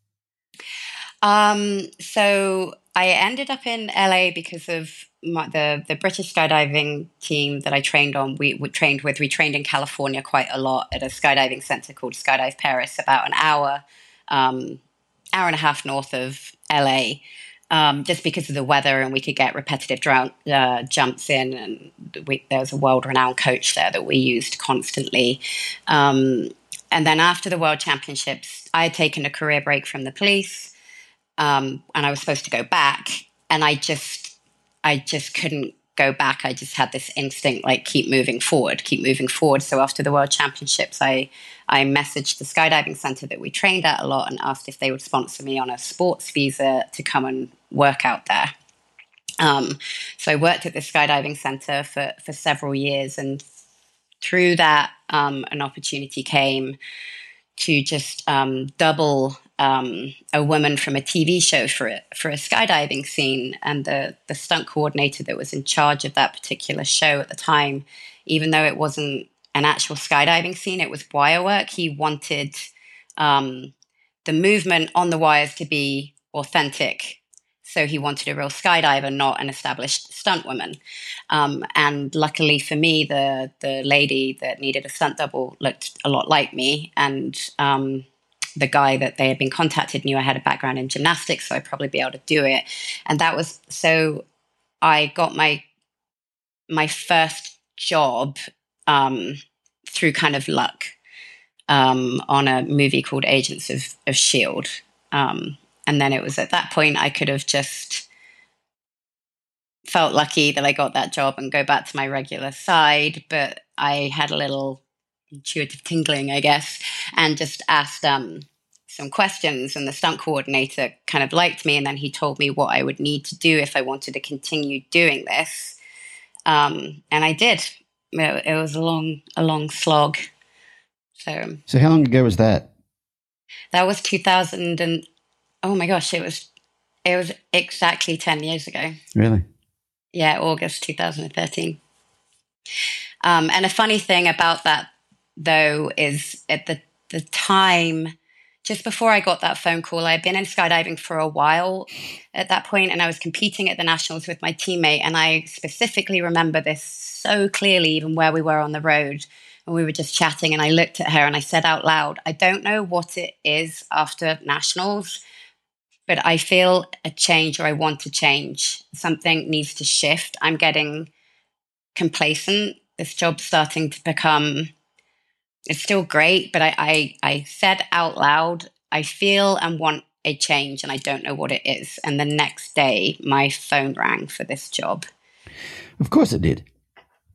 Um, so I ended up in L A because of my, the the British skydiving team that I trained on. We, we trained with. We trained in California quite a lot at a skydiving center called Skydive Paris, about an hour, um, hour and a half north of L A. Um, just because of the weather, and we could get repetitive drown, uh, jumps in, and we, there was a world-renowned coach there that we used constantly. Um, and then after the World Championships, I had taken a career break from the police. Um, and I was supposed to go back, and I just, I just couldn't go back. I just had this instinct, like, keep moving forward, keep moving forward. So after the World Championships, I, I messaged the skydiving center that we trained at a lot and asked if they would sponsor me on a sports visa to come and work out there. Um, so I worked at the skydiving center for, for several years, and through that, um, an opportunity came to just um, double um, a woman from a T V show for a, for a skydiving scene. And the, the stunt coordinator that was in charge of that particular show at the time, even though it wasn't an actual skydiving scene, it was wire work, he wanted um, the movement on the wires to be authentic. So he wanted a real skydiver, not an established stunt woman. Um, and luckily for me, the the lady that needed a stunt double looked a lot like me. And um, the guy that they had been contacted knew I had a background in gymnastics, so I'd probably be able to do it. And that was, so I got my my first job um, through kind of luck um, on a movie called Agents of, of S H I E L D. Um, And then it was at that point I could have just felt lucky that I got that job and go back to my regular side. But I had a little intuitive tingling, I guess, and just asked um, some questions. And the stunt coordinator kind of liked me. And then he told me what I would need to do if I wanted to continue doing this. Um, and I did. It, it was a long, a long slog. So, so how long ago was that? That was two thousand and oh my gosh, it was it was exactly ten years ago. Really? Yeah, August two thousand thirteen. Um, and a funny thing about that, though, is at the, the time, just before I got that phone call, I had been in skydiving for a while at that point, and I was competing at the Nationals with my teammate. And I specifically remember this so clearly, even where we were on the road. And we were just chatting, and I looked at her and I said out loud, I don't know what it is after Nationals, but I feel a change, or I want to change. Something needs to shift. I'm getting complacent. This job's starting to become, it's still great, but I, I, I said out loud, I feel and want a change, and I don't know what it is. And the next day, my phone rang for this job. Of course it did.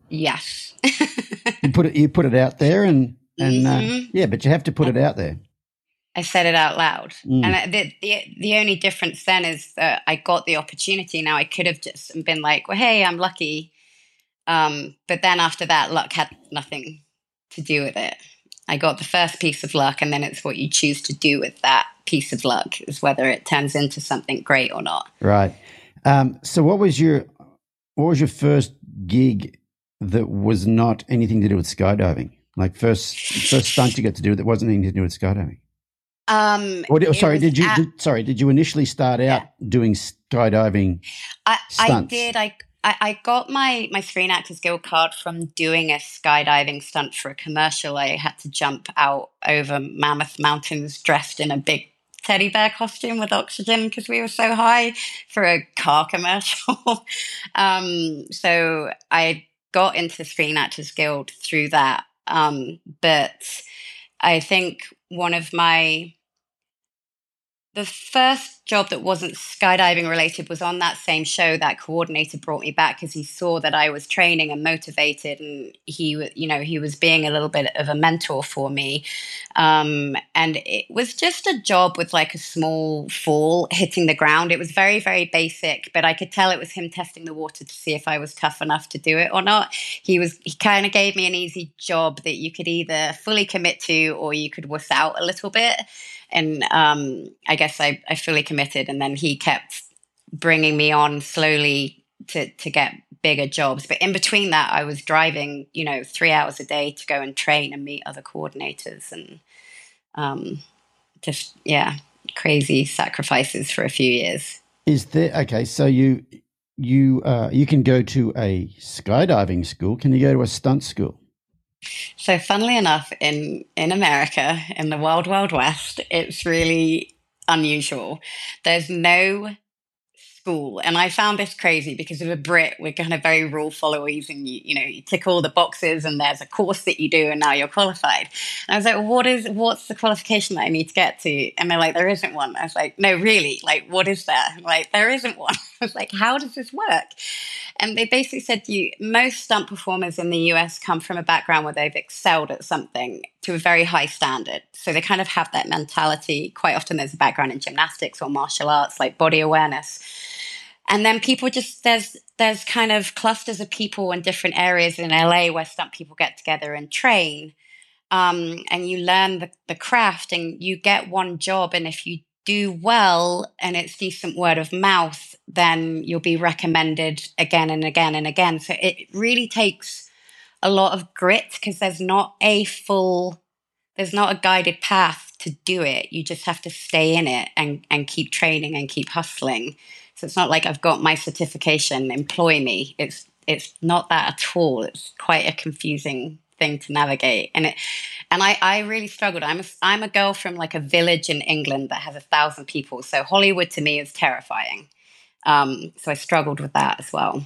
Yes. You put it, you put it out there, and and Mhm. uh, yeah, but you have to put it out there. I said it out loud. Mm. And I- the, the the only difference then is that I got the opportunity. Now I could have just been like, well, hey, I'm lucky. Um, but then after that, luck had nothing to do with it. I got the first piece of luck, and then it's what you choose to do with that piece of luck is whether it turns into something great or not. Right. Um, so what was your what was your first gig that was not anything to do with skydiving? Like first first stunt you got to do that wasn't anything to do with skydiving? Um, Or, did- it sorry, was did you at- did, sorry, did you initially start out doing skydiving? I, I stunts? did. I, I I got my my Screen Actors Guild card from doing a skydiving stunt for a commercial. I had to jump out over Mammoth Mountains dressed in a big teddy bear costume with oxygen because we were so high for a car commercial. um, so I got into the Screen Actors Guild through that. Um, but I think one of my the first job that wasn't skydiving related was on that same show. That coordinator brought me back because he saw that I was training and motivated, and he, wa- you know, he was being a little bit of a mentor for me. Um, and it was just a job with like a small fall hitting the ground. It was very, very basic, but I could tell it was him testing the water to see if I was tough enough to do it or not. He was, he kind of gave me an easy job that you could either fully commit to or you could wuss out a little bit. And um, I guess I, I fully committed. And then he kept bringing me on slowly to, to get bigger jobs. But in between that, I was driving, you know, three hours a day to go and train and meet other coordinators and um, just, yeah, crazy sacrifices for a few years. Is there okay? So you you uh, you can go to a skydiving school. Can you go to a stunt school? So funnily enough, in, in America, in the wild, wild west, it's really unusual. There's no school. And I found this crazy because of a Brit, we're kind of very rule followers and you, you know, you tick all the boxes and there's a course that you do and now you're qualified. And I was like, what is, what's the qualification that I need to get to? And they're like, there isn't one. I was like, no, really? Like, what is there? Like, there isn't one. I was like, how does this work? And they basically said to you, most stunt performers in the U S come from a background where they've excelled at something to a very high standard. So they kind of have that mentality. Quite often there's a background in gymnastics or martial arts, like body awareness. And then people just, there's there's kind of clusters of people in different areas in L A where stunt people get together and train. Um, and you learn the, the craft and you get one job. And if you do well and it's decent word of mouth, then you'll be recommended again and again and again. So it really takes a lot of grit because there's not a full, there's not a guided path to do it. You just have to stay in it and, and keep training and keep hustling. So it's not like I've got my certification, employ me. It's it's not that at all. It's quite a confusing thing to navigate. And it and I, I really struggled. I'm a, I'm a girl from like a village in England that has a thousand people. So Hollywood to me is terrifying. Um, so I struggled with that as well.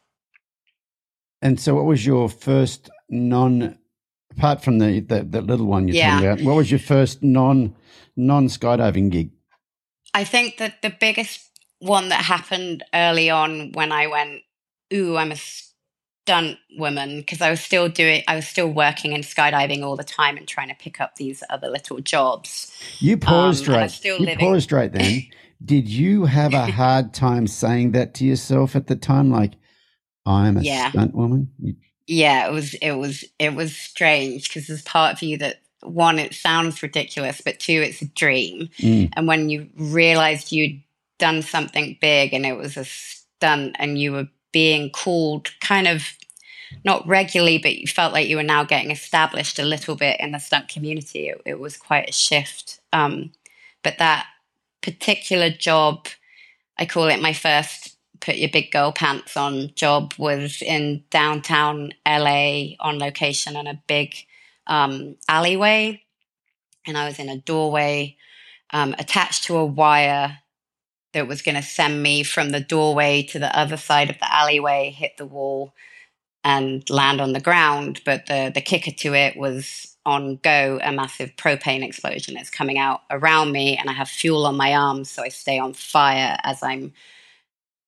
And so, what was your first non, apart from the the, the little one you're Yeah. talking about? What was your first non non skydiving gig? I think that the biggest one that happened early on when I went, ooh, I'm a stunt woman, because I was still doing, I was still working in skydiving all the time and trying to pick up these other little jobs. You paused Um, and I'm right. still You living- paused right then. Did you have a hard time saying that to yourself at the time? Like, I'm a Yeah. stunt woman? You- Yeah, it was, it was, it was strange because there's part of you that, one, it sounds ridiculous, but two, it's a dream. Mm. And when you realized you'd done something big and it was a stunt and you were being called kind of not regularly, but you felt like you were now getting established a little bit in the stunt community, it, it was quite a shift. Um, but that particular job, I call it my first put your big girl pants on job, was in downtown L A on location in a big um, alleyway. And I was in a doorway um, attached to a wire that was going to send me from the doorway to the other side of the alleyway, hit the wall and land on the ground. But the, the kicker to it was on go, a massive propane explosion is coming out around me and I have fuel on my arms. So I stay on fire as I'm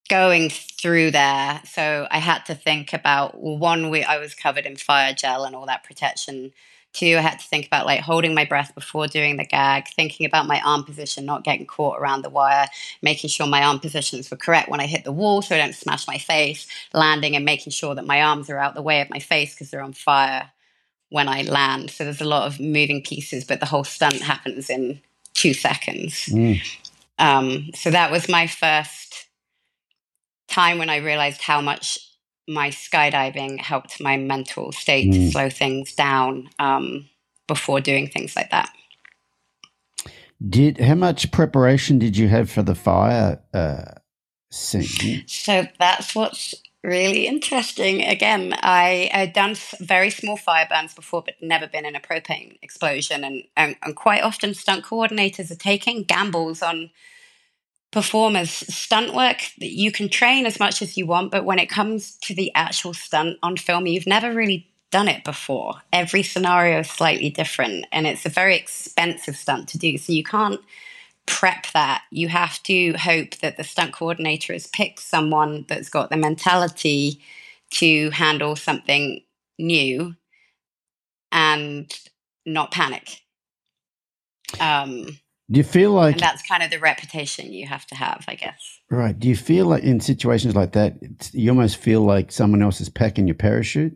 going through there. So I had to think about, well, one, we, I was covered in fire gel and all that protection. Two, I had to think about like holding my breath before doing the gag, thinking about my arm position, not getting caught around the wire, making sure my arm positions were correct when I hit the wall so I don't smash my face, landing and making sure that my arms are out the way of my face because they're on fire when I land. So there's a lot of moving pieces, but the whole stunt happens in two seconds. Mm. Um, so that was my first time when I realized how much my skydiving helped my mental state Mm. to slow things down um, before doing things like that. Did how much preparation did you have for the fire uh, scene? So that's what's really interesting. Again, I had done s- very small fire burns before, but never been in a propane explosion. And, and, and quite often stunt coordinators are taking gambles on performers. Stunt work, you can train as much as you want, but when it comes to the actual stunt on film, you've never really done it before. Every scenario is slightly different, and it's a very expensive stunt to do. So you can't prep that. You have to hope that the stunt coordinator has picked someone that's got the mentality to handle something new and not panic. Um, Do you feel like and that's kind of the reputation you have to have, I guess. right? Do you feel like in situations like that, it's, you almost feel like someone else is packing your parachute?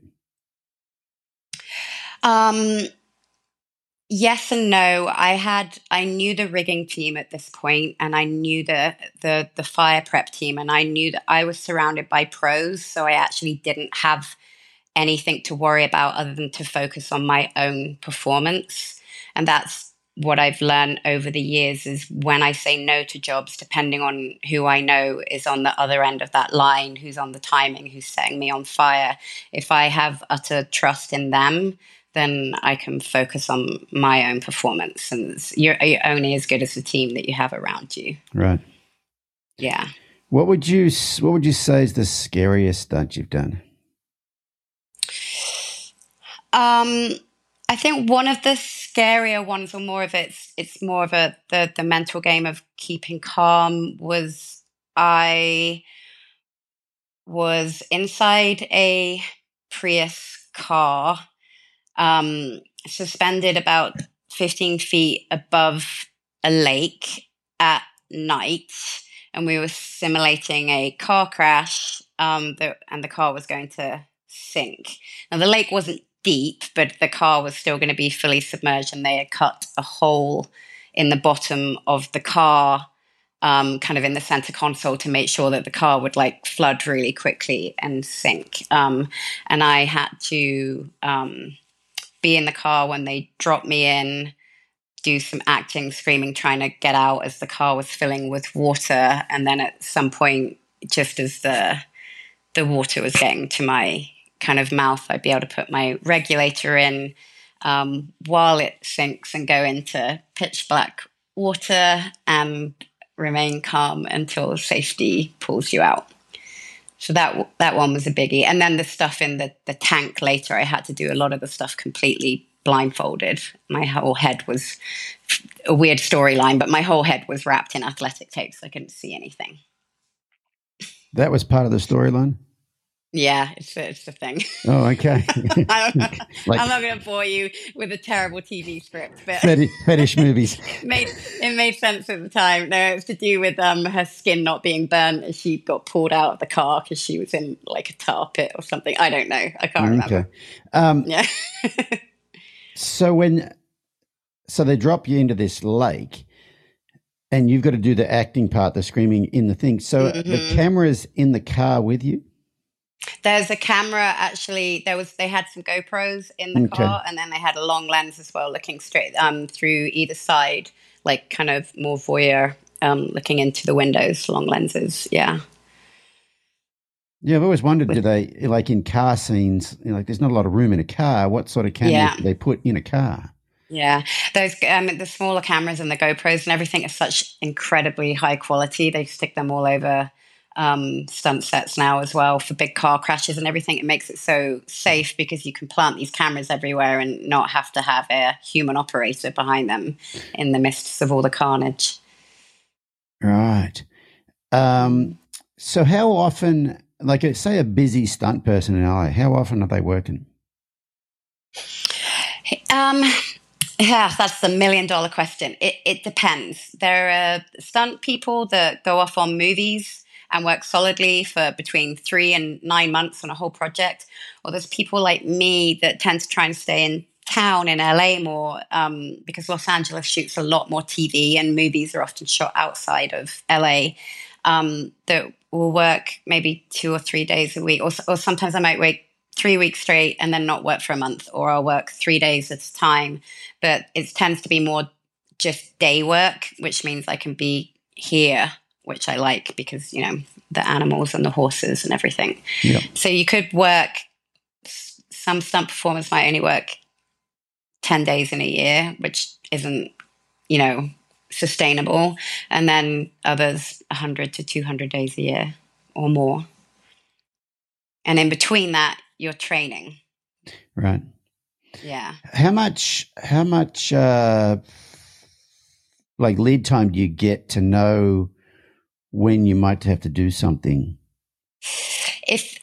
Um, yes and no. I had I knew the rigging team at this point, and I knew the the the fire prep team, and I knew that I was surrounded by pros, so I actually didn't have anything to worry about other than to focus on my own performance. And that's what I've learned over the years is when I say no to jobs, depending on who I know is on the other end of that line, who's on the timing, who's setting me on fire. If I have utter trust in them, then I can focus on my own performance. And you're, you're only as good as the team that you have around you. Right. Yeah. What would you What would you say is the scariest stunt you've done? Um, I think one of the scarier ones, or more of it's it's more of a the the mental game of keeping calm, was I was inside a Prius car, um, suspended about fifteen feet above a lake at night, and we were simulating a car crash, um, the, and the car was going to sink. Now, the lake wasn't deep, but the car was still going to be fully submerged, and they had cut a hole in the bottom of the car, um, kind of in the center console, to make sure that the car would like flood really quickly and sink. Um, and I had to um, be in the car when they dropped me in, do some acting, screaming, trying to get out as the car was filling with water. And then at some point, just as the the water was getting to my kind of mouth, I'd be able to put my regulator in um, while it sinks and go into pitch black water and remain calm until safety pulls you out. So that that one was a biggie. And then the stuff in the, the tank later, I had to do a lot of the stuff completely blindfolded. My whole head was a weird storyline, but my whole head was wrapped in athletic tape, so I couldn't see anything. That was part of the storyline? Yeah, it's, it's the thing. Oh, okay. I'm, Like- I'm not going to bore you with a terrible T V script, but Fetish, fetish movies. it made it made sense at the time. No, it was to do with um her skin not being burnt as she got pulled out of the car because she was in like a tar pit or something. I don't know. I can't remember. Okay. Um, Yeah. so when, so they drop you into this lake, and you've got to do the acting part, the screaming in the thing. So the Mhm. camera's in the car with you. There's a camera actually. There was they had some GoPros in the Okay. car, and then they had a long lens as well, looking straight um through either side, like kind of more voyeur, um, looking into the windows, long lenses. Yeah. Yeah, I've always wondered, With- do they, like in car scenes, you know, like there's not a lot of room in a car. What sort of cameras Yeah. do they put in a car? Yeah, those um, the smaller cameras and the GoPros and everything are such incredibly high quality. They stick them all over um, stunt sets now as well for big car crashes and everything. It makes it so safe because you can plant these cameras everywhere and not have to have a human operator behind them in the midst of all the carnage. Right. Um, So how often, like uh, say a busy stunt person in L A, how often are they working? Um, yeah, that's the million dollar question. It, it depends. There are stunt people that go off on movies and work solidly for between three and nine months on a whole project. Or there's people like me that tend to try and stay in town in L A more um, because Los Angeles shoots a lot more T V and movies are often shot outside of L A. Um, that will work maybe two or three days a week, or, or sometimes I might work three weeks straight and then not work for a month, or I'll work three days at a time. But it tends to be more just day work, which means I can be here, which I like because, you know, the animals and the horses and everything. Yeah. So you could work, some stunt performers might only work ten days in a year, which isn't, you know, sustainable. And then others one hundred to two hundred days a year or more. And in between that, you're training. Right. Yeah. How much, how much, uh, like lead time do you get to know when you might have to do something? If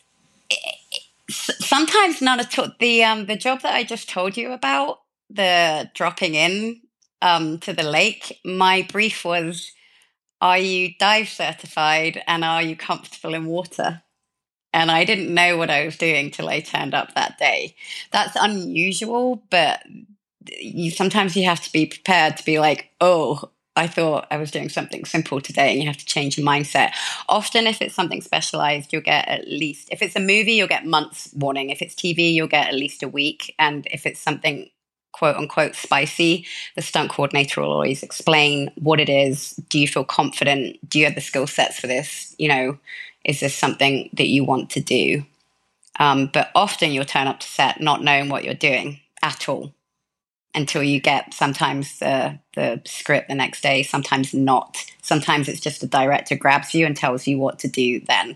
sometimes none at all. The um the job that I just told you about, the dropping in um to the lake, my brief was, are you dive certified and are you comfortable in water? And I didn't know what I was doing till I turned up that day. That's unusual, but you sometimes you have to be prepared to be like, oh, I thought I was doing something simple today, and you have to change your mindset. Often if it's something specialized, you'll get at least, if it's a movie, you'll get months warning. If it's T V, you'll get at least a week. And if it's something quote unquote spicy, the stunt coordinator will always explain what it is. Do you feel confident? Do you have the skill sets for this? You know, is this something that you want to do? Um, but often you'll turn up to set not knowing what you're doing at all until you get sometimes the, the script the next day, sometimes not. Sometimes it's just the director grabs you and tells you what to do then.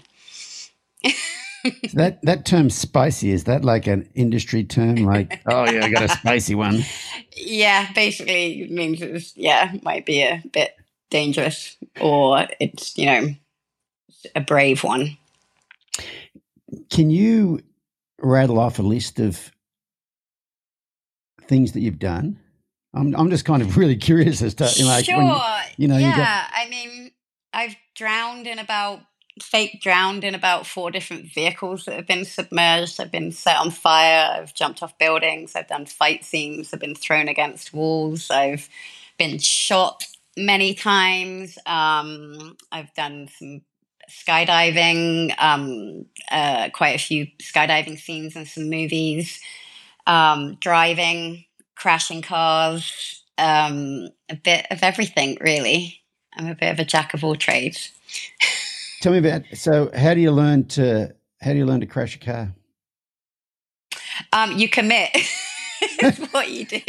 So that, that term spicy, is that like an industry term? Like, oh yeah, I got a spicy one. Yeah, basically it means it's, yeah, might be a bit dangerous, or it's, you know, a brave one. Can you rattle off a list of things that you've done? I'm I'm just kind of really curious as to, you know, like sure. when, you know, yeah. you got... I mean, I've drowned in about fake drowned in about four different vehicles that have been submerged. I've been set on fire. I've jumped off buildings. I've done fight scenes. I've been thrown against walls. I've been shot many times. Um, I've done some skydiving, um, uh, quite a few skydiving scenes in some movies, um, driving, crashing cars, um, a bit of everything, really. I'm a bit of a jack of all trades. Tell me about, so how do you learn to, how do you learn to crash a car? Um, you commit. Is what you do.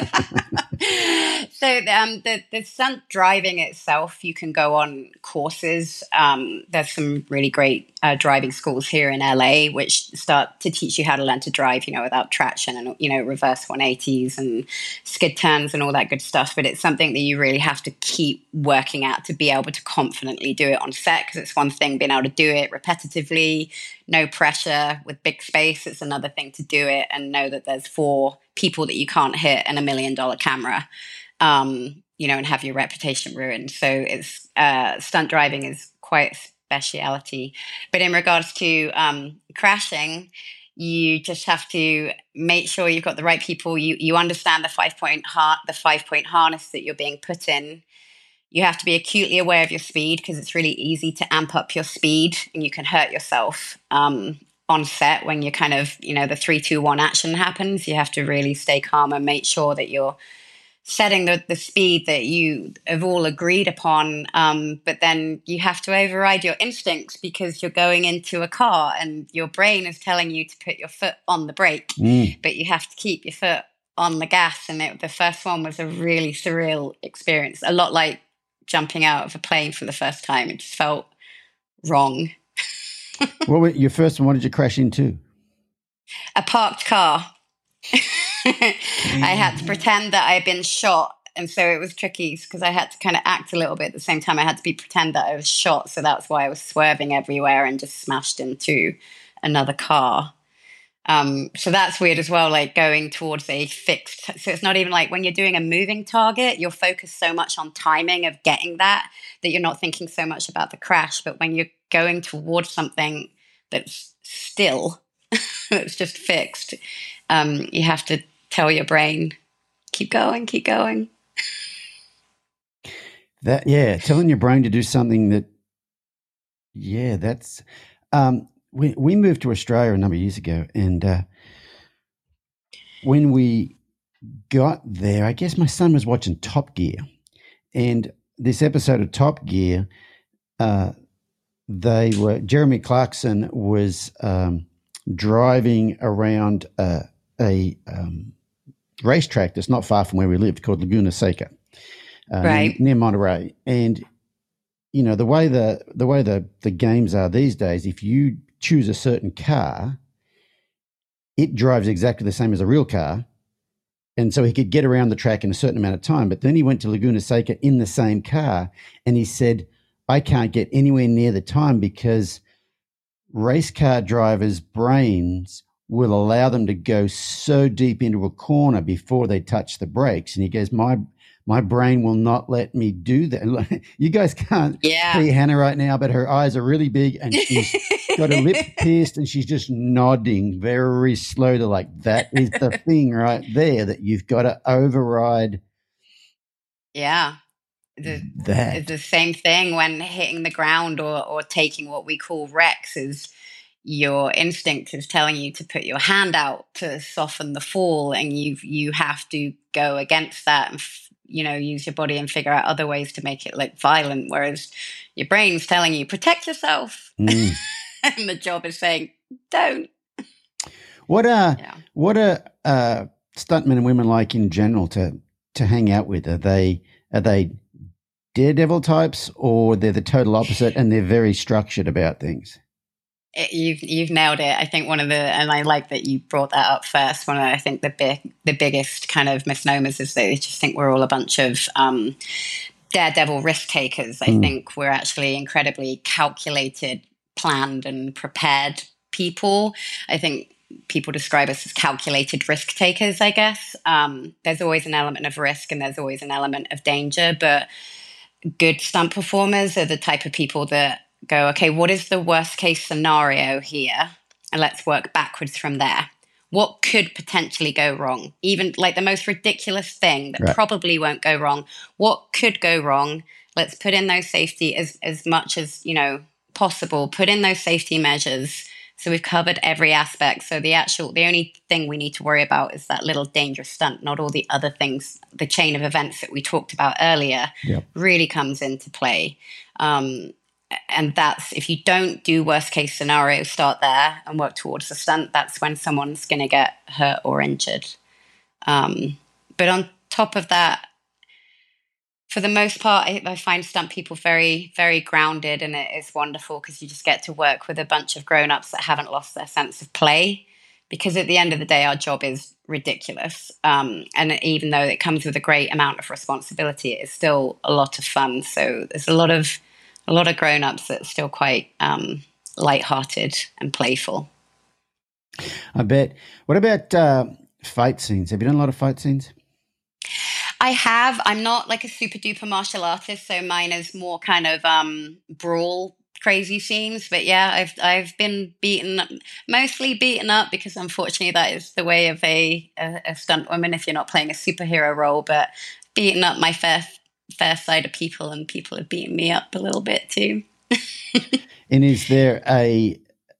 So um, the, the stunt driving itself, you can go on courses. Um, there's some really great uh, driving schools here in L A, which start to teach you how to learn to drive, you know, without traction and, you know, reverse one eighties and skid turns and all that good stuff. But it's something that you really have to keep working at to be able to confidently do it on set, because it's one thing being able to do it repetitively, no pressure with big space. It's another thing to do it and know that there's four people that you can't hit and a million dollar camera, um, you know, and have your reputation ruined. So it's uh, stunt driving is quite a speciality. But in regards to um, crashing, you just have to make sure you've got the right people. You you understand the five point har- the five point harness that you're being put in. You have to be acutely aware of your speed, because it's really easy to amp up your speed and you can hurt yourself. Um, on set when you're kind of, you know, the three, two, one action happens, you have to really stay calm and make sure that you're setting the, the speed that you have all agreed upon. Um, but then you have to override your instincts, because you're going into a car and your brain is telling you to put your foot on the brake, mm. but you have to keep your foot on the gas. And it, the first one was a really surreal experience, a lot like jumping out of a plane for the first time. It just felt wrong. What was your first one? What did you crash into? A parked car. I had to pretend that I had been shot And so it was tricky because I had to kind of act a little bit at the same time. I had to be pretend that I was shot. So that's why I was swerving everywhere and just smashed into another car. Um, so that's weird as well, like going towards a fixed. So it's not even like when you're doing a moving target, you're focused so much on timing of getting that, that you're not thinking so much about the crash. But when you're going towards something that's still, that's just fixed, um, you have to tell your brain, keep going, keep going. That, yeah, telling your brain to do something that, yeah, that's, um, we, we moved to Australia a number of years ago, and uh, when we got there, I guess my son was watching Top Gear, and this episode of Top Gear, uh, they were, Jeremy Clarkson was um, driving around uh, a um, racetrack that's not far from where we lived called Laguna Seca, uh, right. near, near Monterey. And, you know, the way the, the way the, the games are these days, if you choose a certain car, it drives exactly the same as a real car. And so he could get around the track in a certain amount of time. But then he went to Laguna Seca in the same car, and he said, I can't get anywhere near the time because race car drivers' brains will allow them to go so deep into a corner before they touch the brakes. And he goes, my my brain will not let me do that. You guys can't yeah. see Hannah right now, but her eyes are really big, and she's got her lip pierced, and she's just nodding very slowly, like that is the thing right there that you've got to override. Yeah. The, that. It's the same thing when hitting the ground or, or taking what we call wrecks. Is your instinct is telling you to put your hand out to soften the fall, and you you have to go against that and you know use your body and figure out other ways to make it look violent, whereas your brain's telling you protect yourself. Mm. And the job is saying don't. What are yeah. what are uh, stuntmen and women like in general to to hang out with? Are they are they daredevil types, or they're the total opposite and they're very structured about things? It, you've you've nailed it. I think one of the, and I like that you brought that up first. One of the, I think the big the biggest kind of misnomers is they just think we're all a bunch of um, daredevil risk takers. I mm. think we're actually incredibly calculated, planned, and prepared people. I think people describe us as calculated risk takers. I guess um, there's always an element of risk and there's always an element of danger, but good stunt performers are the type of people that go, okay, what is the worst case scenario here? And let's work backwards from there. What could potentially go wrong? Even like the most ridiculous thing that right. probably won't go wrong. What could go wrong? Let's put in those safety as, as much as, you know, possible. Put in those safety measures. So we've covered every aspect. So the actual, the only thing we need to worry about is that little dangerous stunt, not all the other things. The chain of events that we talked about earlier yep. really comes into play. Um, and that's, if you don't do worst case scenario, start there and work towards the stunt, that's when someone's going to get hurt or injured. Um, but on top of that, for the most part, I, I find stunt people very, very grounded, and it is wonderful because you just get to work with a bunch of grown-ups that haven't lost their sense of play, because at the end of the day, our job is ridiculous. Um, and even though it comes with a great amount of responsibility, it is still a lot of fun. So there's a lot of a lot of grown-ups that are still quite um, lighthearted and playful. I bet. What about uh, fight scenes? Have you done a lot of fight scenes? I have. I'm not like a super duper martial artist, so mine is more kind of um, brawl, crazy scenes. But yeah, I've I've been beaten, mostly beaten up, because unfortunately that is the way of a, a, a stunt woman if you're not playing a superhero role. But beaten up my fair fair side of people, and people have beaten me up a little bit too. And is there a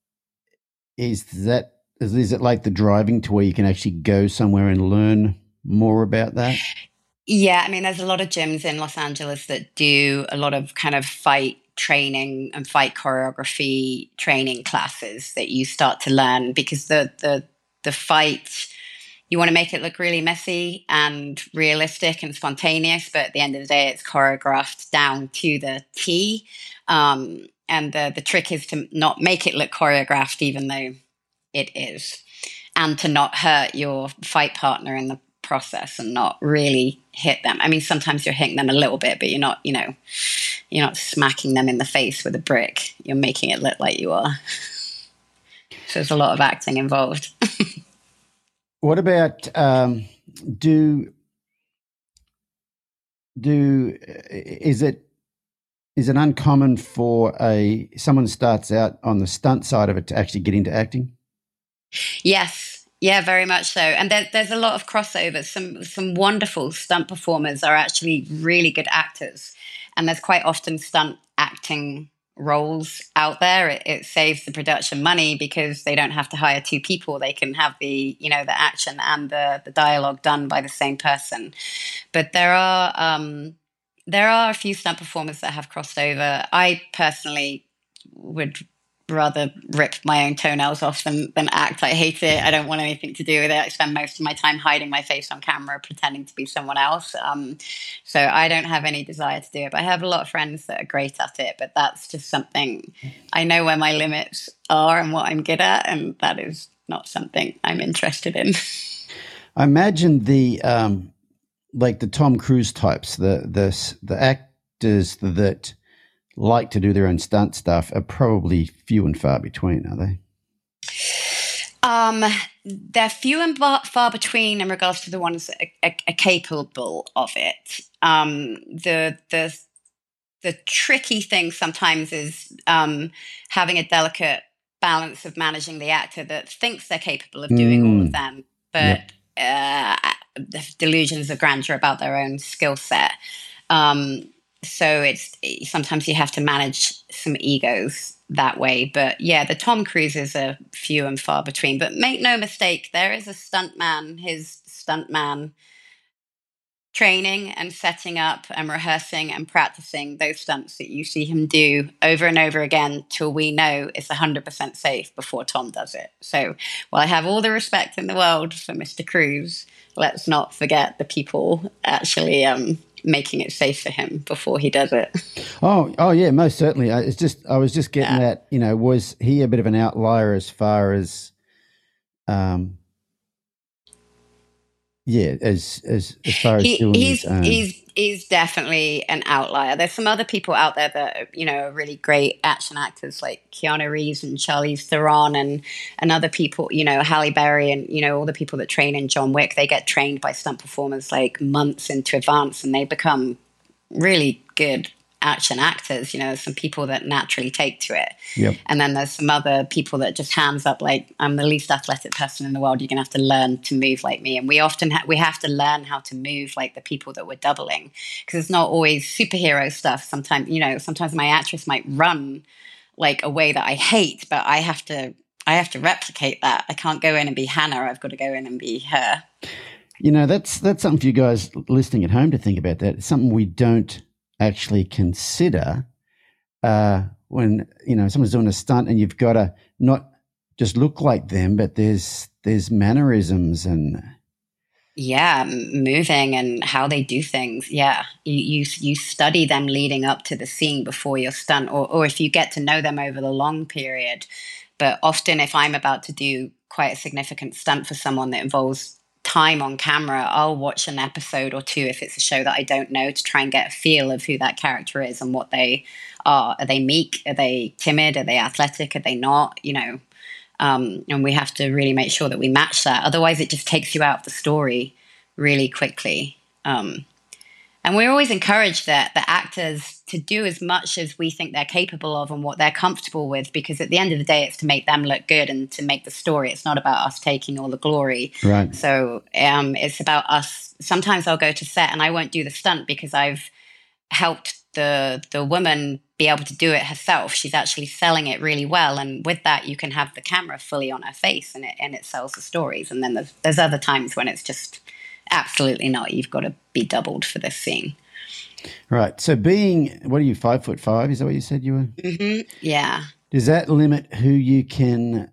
is that is, is it like the driving to where you can actually go somewhere and learn more about that? Yeah, I mean, there's a lot of gyms in Los Angeles that do a lot of kind of fight training and fight choreography training classes that you start to learn, because the the the fight, you want to make it look really messy and realistic and spontaneous, but at the end of the day, it's choreographed down to the T. Um, and the the trick is to not make it look choreographed, even though it is, and to not hurt your fight partner in the process and not really hit them. I mean, sometimes you're hitting them a little bit, but you're not, you know, you're not smacking them in the face with a brick. You're making it look like you are. So there's a lot of acting involved. What about um, do do is it is it uncommon for a someone starts out on the stunt side of it to actually get into acting? Yes. Yeah, very much so. And there, there's a lot of crossovers. Some some wonderful stunt performers are actually really good actors. And there's quite often stunt acting roles out there. It, it saves the production money because they don't have to hire two people. They can have the, you know, the action and the, the dialogue done by the same person. But there are um, there are a few stunt performers that have crossed over. I personally would rather rip my own toenails off than, than act. I hate it. I don't want anything to do with it. I spend most of my time hiding my face on camera, pretending to be someone else. Um, so I don't have any desire to do it. But I have a lot of friends that are great at it. But that's just something I know where my limits are and what I'm good at. And that is not something I'm interested in. I imagine the um, like the Tom Cruise types, the the the actors that like to do their own stunt stuff are probably few and far between, are they? Um, they're few and far between in regards to the ones that are, are, are capable of it. Um, the the the tricky thing sometimes is um, having a delicate balance of managing the actor that thinks they're capable of doing mm. all of them, but yep. uh, delusions of grandeur about their own skill set. Um, So it's sometimes you have to manage some egos that way. But yeah, the Tom Cruises are few and far between. But make no mistake, there is a stuntman, his stuntman training and setting up and rehearsing and practicing those stunts that you see him do over and over again till we know it's one hundred percent safe before Tom does it. So while I have all the respect in the world for Mister Cruise, let's not forget the people actually um, making it safe for him before he does it. Oh, oh yeah, most certainly. I, it's just I was just getting yeah. that, you know, was he a bit of an outlier as far as, um, yeah, as as as far as he, doing he's his own. he's he's definitely an outlier. There's some other people out there that, you know, are really great action actors like Keanu Reeves and Charlize Theron and and other people, you know, Halle Berry and, you know, all the people that train in John Wick. They get trained by stunt performers like months into advance and they become really good action actors. You know, there's some people that naturally take to it. Yep. And then there's some other people that just hands up like, I'm the least athletic person in the world. You're going to have to learn to move like me. And we often ha- we have to learn how to move like the people that we're doubling because it's not always superhero stuff. Sometimes, you know, sometimes my actress might run like a way that I hate, but I have to I have to replicate that. I can't go in and be Hannah. I've got to go in and be her. You know, that's that's something for you guys listening at home to think about. That it's something we don't actually consider uh, when, you know, someone's doing a stunt and you've got to not just look like them, but there's there's mannerisms and yeah, moving and how they do things. Yeah, you you you study them leading up to the scene before your stunt, or or if you get to know them over the long period. But often, if I'm about to do quite a significant stunt for someone that involves time on camera, I'll watch an episode or two if it's a show that I don't know to try and get a feel of who that character is and what they are. Are they meek? Are they timid? Are they athletic? Are they not? You know, um, and we have to really make sure that we match that. Otherwise, it just takes you out of the story really quickly. Um, and we're always encouraged that the actors to do as much as we think they're capable of and what they're comfortable with, because at the end of the day, it's to make them look good and to make the story. It's not about us taking all the glory. Right. So um, it's about us. Sometimes I'll go to set and I won't do the stunt because I've helped the the woman be able to do it herself. She's actually selling it really well. And with that, you can have the camera fully on her face and it, and it sells the stories. And then there's, there's other times when it's just absolutely not. You've got to be doubled for this scene. Right. So being, what are you, five foot five? Is that what you said you were? Mm-hmm. Yeah. Does that limit who you can,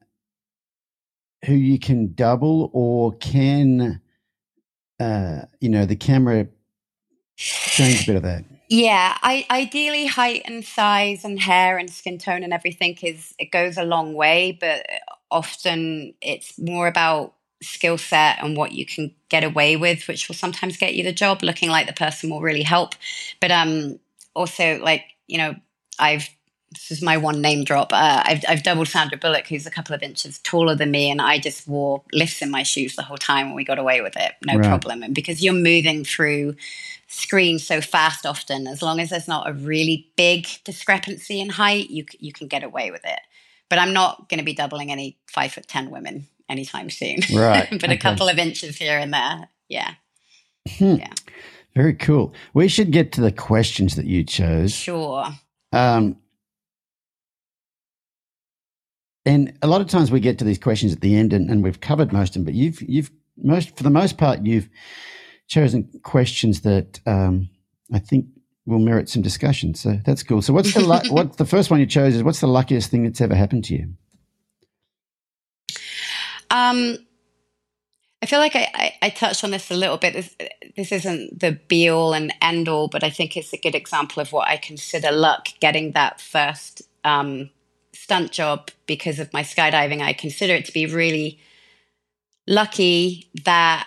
who you can double, or can, uh, you know, the camera change a bit of that? Yeah. I, ideally, height and size and hair and skin tone and everything is, it goes a long way, but often it's more about skill set and what you can get away with, which will sometimes get you the job, looking like the person will really help. But um, also, like, you know, I've, this is my one name drop. Uh, I've, I've doubled Sandra Bullock, who's a couple of inches taller than me, and I just wore lifts in my shoes the whole time, and we got away with it, no Right. problem. And because you're moving through screens so fast, often, as long as there's not a really big discrepancy in height, you you can get away with it. But I'm not going to be doubling any five foot ten women anytime soon. Right. But Okay. a couple of inches here and there, yeah, Hmm. yeah, Very cool. We should get to the questions that you chose. sure. Um, and a lot of times we get to these questions at the end, and, and we've covered most of them. But you've you've most for the most part you've chosen questions that um, I think will merit some discussion. So that's cool. So what's the lu- what the first one you chose is what's the luckiest thing that's ever happened to you? Um, I feel like I, I, I touched on this a little bit. This, this isn't the be all and end all, but I think it's a good example of what I consider luck, getting that first um, stunt job because of my skydiving. I consider it to be really lucky that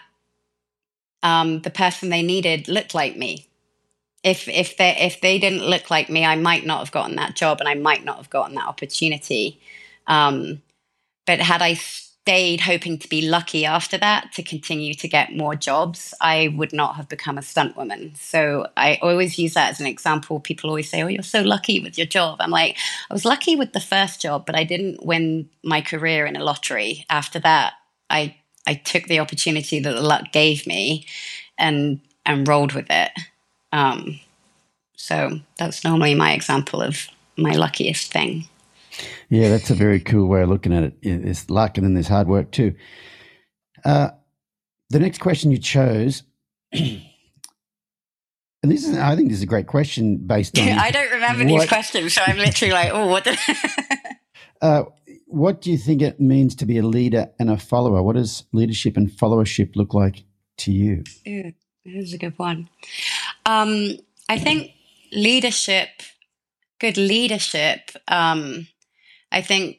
um, the person they needed looked like me. If if they if they didn't look like me, I might not have gotten that job, and I might not have gotten that opportunity. Um, but had I stayed hoping to be lucky after that to continue to get more jobs, I would not have become a stunt woman. So I always use that as an example. People always say, "Oh, you're so lucky with your job." I'm like, I was lucky with the first job, but I didn't win my career in a lottery. After that, I I took the opportunity that the luck gave me, and and rolled with it. Um, so that's normally my example of my luckiest thing. Yeah, that's a very cool way of looking at it. It's luck, and then there's hard work too. Uh, the next question you chose, and this is, I think this is a great question based on. I don't remember what, these questions, so I'm literally like, oh, what? Did uh, what do you think it means to be a leader and a follower? What does leadership and followership look like to you? Ooh, this is a good one. Um, I think leadership, good leadership, um, I think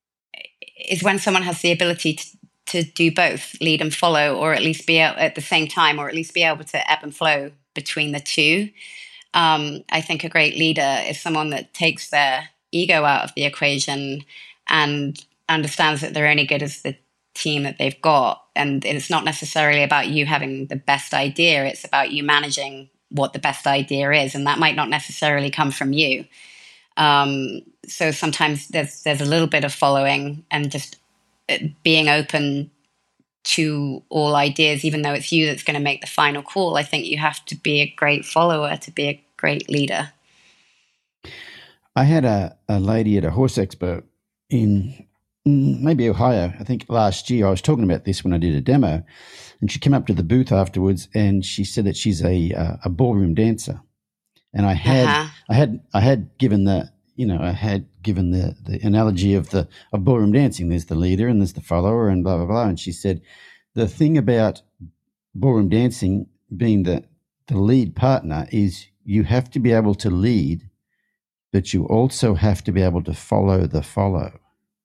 is when someone has the ability to, to do both, lead and follow, or at least be able, at the same time, or at least be able to ebb and flow between the two. Um, I think a great leader is someone that takes their ego out of the equation and understands that they're only good as the team that they've got. And it's not necessarily about you having the best idea. It's about you managing what the best idea is. And that might not necessarily come from you. Um, so sometimes there's, there's a little bit of following and just being open to all ideas, even though it's you that's going to make the final call. I think you have to be a great follower to be a great leader. I had a, a lady at a horse expo in maybe Ohio, I think last year. I was talking about this when I did a demo, and she came up to the booth afterwards and she said that she's a uh, a ballroom dancer. And I had Uh-huh. I had I had given the you know I had given the, the analogy of the of ballroom dancing. There's the leader and there's the follower and blah blah blah. And she said the thing about ballroom dancing being the the lead partner is you have to be able to lead, but you also have to be able to follow the follow.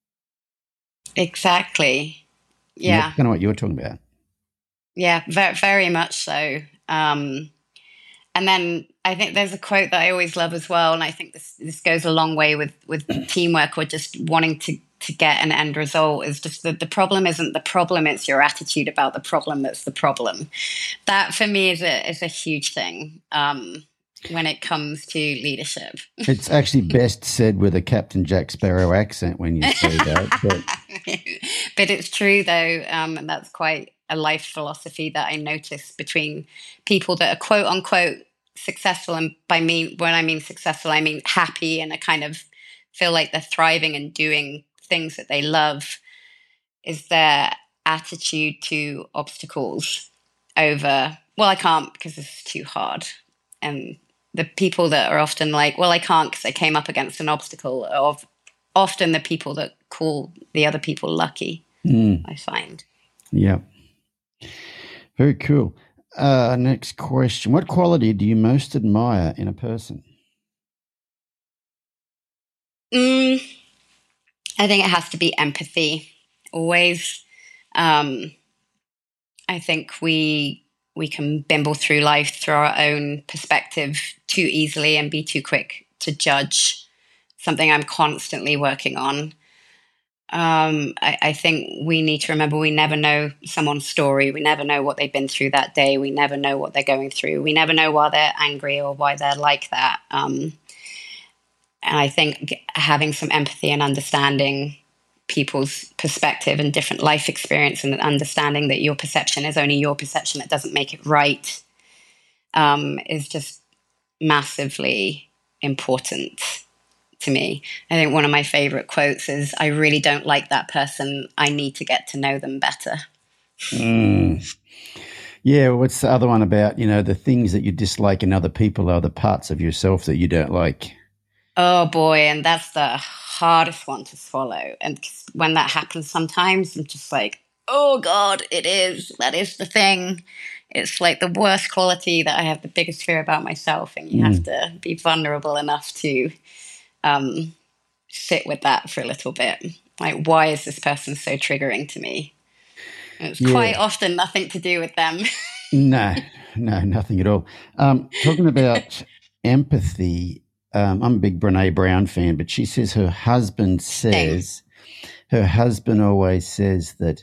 Exactly. And Yeah. that's kind of what you were talking about. Yeah, very, very much so. Um, and then I think there's a quote that I always love as well, and I think this this goes a long way with, with teamwork or just wanting to, to get an end result, is just that the problem isn't the problem, it's your attitude about the problem that's the problem. That for me is a is a huge thing um, when it comes to leadership. It's actually best said with a Captain Jack Sparrow accent when you say that. But But it's true though, um, and that's quite a life philosophy that I notice between people that are quote unquote successful, and by me, when I mean successful, I mean happy and a kind of feel like they're thriving and doing things that they love, is their attitude to obstacles over, well, I can't because this is too hard. And the people that are often like, well, I can't because I came up against an obstacle, are often the people that call the other people lucky, mm, I find. yeah, very cool. Uh, next question. What quality do you most admire in a person? Mm, I think it has to be empathy, always. Um, I think we we can bimble through life through our own perspective too easily and be too quick to judge. Something I'm constantly working on. Um, I, I think we need to remember we never know someone's story. We never know what they've been through that day. We never know what they're going through. We never know why they're angry or why they're like that. Um, and I think having some empathy and understanding people's perspective and different life experience, and understanding that your perception is only your perception, that doesn't make it right, um, is just massively important to me. I think one of my favorite quotes is, "I really don't like that person. I need to get to know them better." Mm. Yeah, what's the other one about? You know, the things that you dislike in other people are the parts of yourself that you don't like. Oh boy, and that's the hardest one to swallow. And when that happens sometimes, I'm just like, oh God, it is. That is the thing. It's like the worst quality that I have the biggest fear about myself. And you mm. have to be vulnerable enough to um, sit with that for a little bit. Like, why is this person so triggering to me? And it's yeah. quite often nothing to do with them. no, no, nothing at all. Um, talking about empathy, um, I'm a big Brene Brown fan, but she says her husband says, Dang. her husband always says that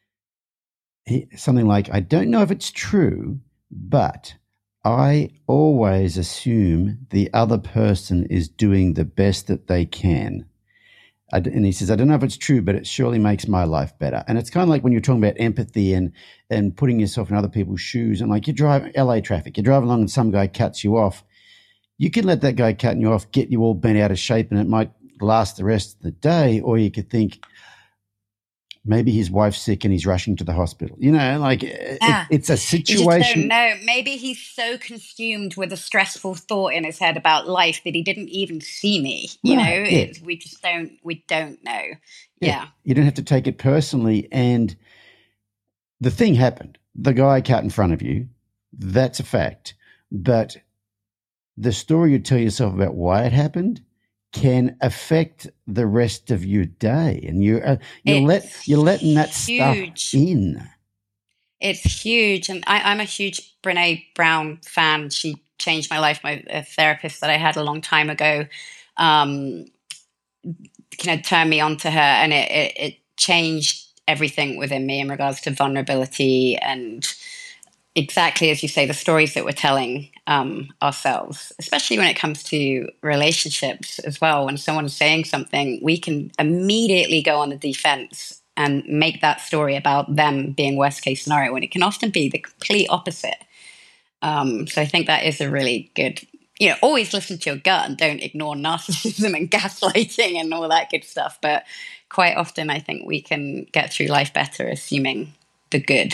he, something like, I don't know if it's true, but I always assume the other person is doing the best that they can. I, and he says, I don't know if it's true, but it surely makes my life better. And it's kind of like when you're talking about empathy and, and putting yourself in other people's shoes. And like you drive L A traffic, you drive along and some guy cuts you off. You could let that guy cutting you off get you all bent out of shape and it might last the rest of the day. Or you could think, maybe his wife's sick and he's rushing to the hospital. You know, like yeah. it, it's a situation. You just don't know. Maybe he's so consumed with a stressful thought in his head about life that he didn't even see me. You right. know, yeah. it, we just don't. We don't know. Yeah. yeah, you don't have to take it personally. And the thing happened. The guy cut in front of you. That's a fact. But the story you tell yourself about why it happened can affect the rest of your day, and you uh, you let you're letting that huge. stuff in. It's huge, and I, I'm a huge Brene Brown fan. She changed my life. My a therapist that I had a long time ago, um, kind of turned me on to her, and it, it it changed everything within me in regards to vulnerability and exactly as you say, the stories that we're telling um, ourselves, especially when it comes to relationships as well. When someone's saying something, we can immediately go on the defense and make that story about them being worst case scenario, when it can often be the complete opposite. Um, so I think that is a really good, you know, always listen to your gut and don't ignore narcissism and gaslighting and all that good stuff. But quite often I think we can get through life better assuming the good.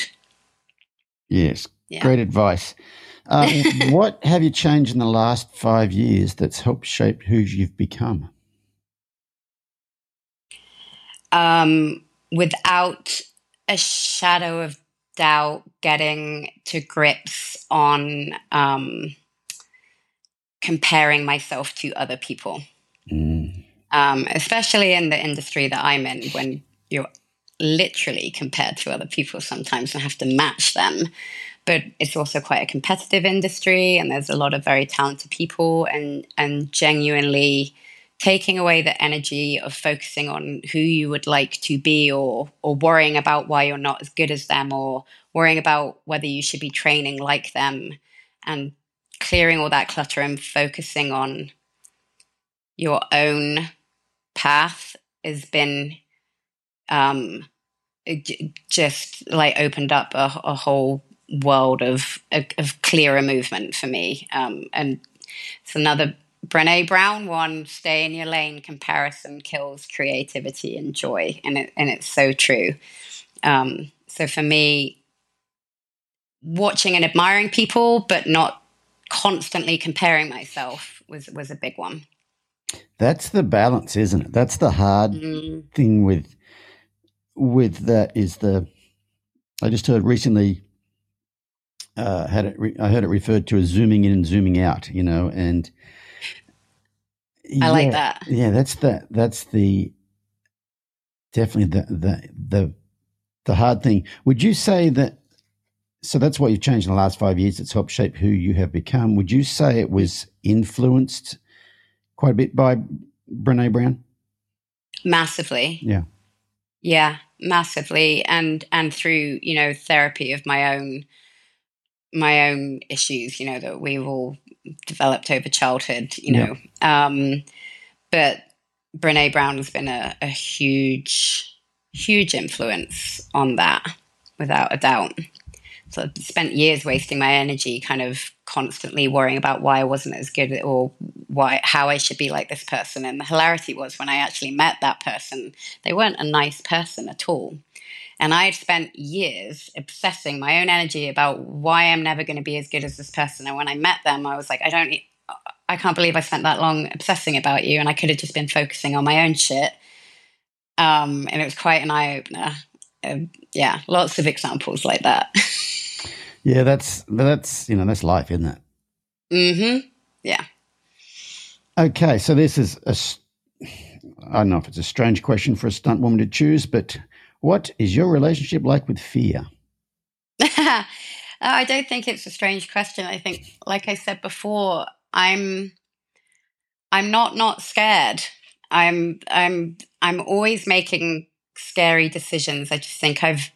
Yes, yeah. Great advice. Um, what have you changed in the last five years that's helped shape who you've become? Um, without a shadow of doubt, getting to grips on um, comparing myself to other people, mm. um, especially in the industry that I'm in, when you're literally compared to other people sometimes and have to match them. But it's also quite a competitive industry, and there's a lot of very talented people, and and genuinely taking away the energy of focusing on who you would like to be, or or worrying about why you're not as good as them, or worrying about whether you should be training like them, and clearing all that clutter and focusing on your own path has been um, it just like opened up a, a whole world of, of clearer movement for me. Um, and it's another Brene Brown one, stay in your lane, comparison kills creativity and joy. And it, and it's so true. Um, so for me, watching and admiring people, but not constantly comparing myself was, was a big one. That's the balance, isn't it? That's the hard mm. thing with, with that is the, I just heard recently, uh, had it, re, I heard it referred to as zooming in and zooming out, you know, and I yeah, like that. Yeah. That's the, that's the, definitely the, the, the, the hard thing. Would you say that so that's what you've changed in the last five years. It's helped shape who you have become. Would you say it was influenced quite a bit by Brené Brown? Massively. Yeah. Yeah, massively. And, and through, you know, therapy of my own, my own issues, you know, that we've all developed over childhood, you know. Yeah. Um, but Brené Brown has been a, a huge, huge influence on that, without a doubt. So I spent years wasting my energy kind of constantly worrying about why I wasn't as good or why how I should be like this person. And the hilarity was when I actually met that person, they weren't a nice person at all. And I had spent years obsessing my own energy about why I'm never going to be as good as this person. And when I met them, I was like, I don't, I can't believe I spent that long obsessing about you. And I could have just been focusing on my own shit. Um, and it was quite an eye opener. Um, yeah, lots of examples like that. Yeah, that's, but that's, you know, that's life, isn't it? Mm-hmm. Yeah. Okay, so this is a, I don't know if it's a strange question for a stunt woman to choose, but what is your relationship like with fear? I don't think it's a strange question. I think, like I said before, I'm, I'm not not scared. I'm, I'm, I'm always making scary decisions. I just think I've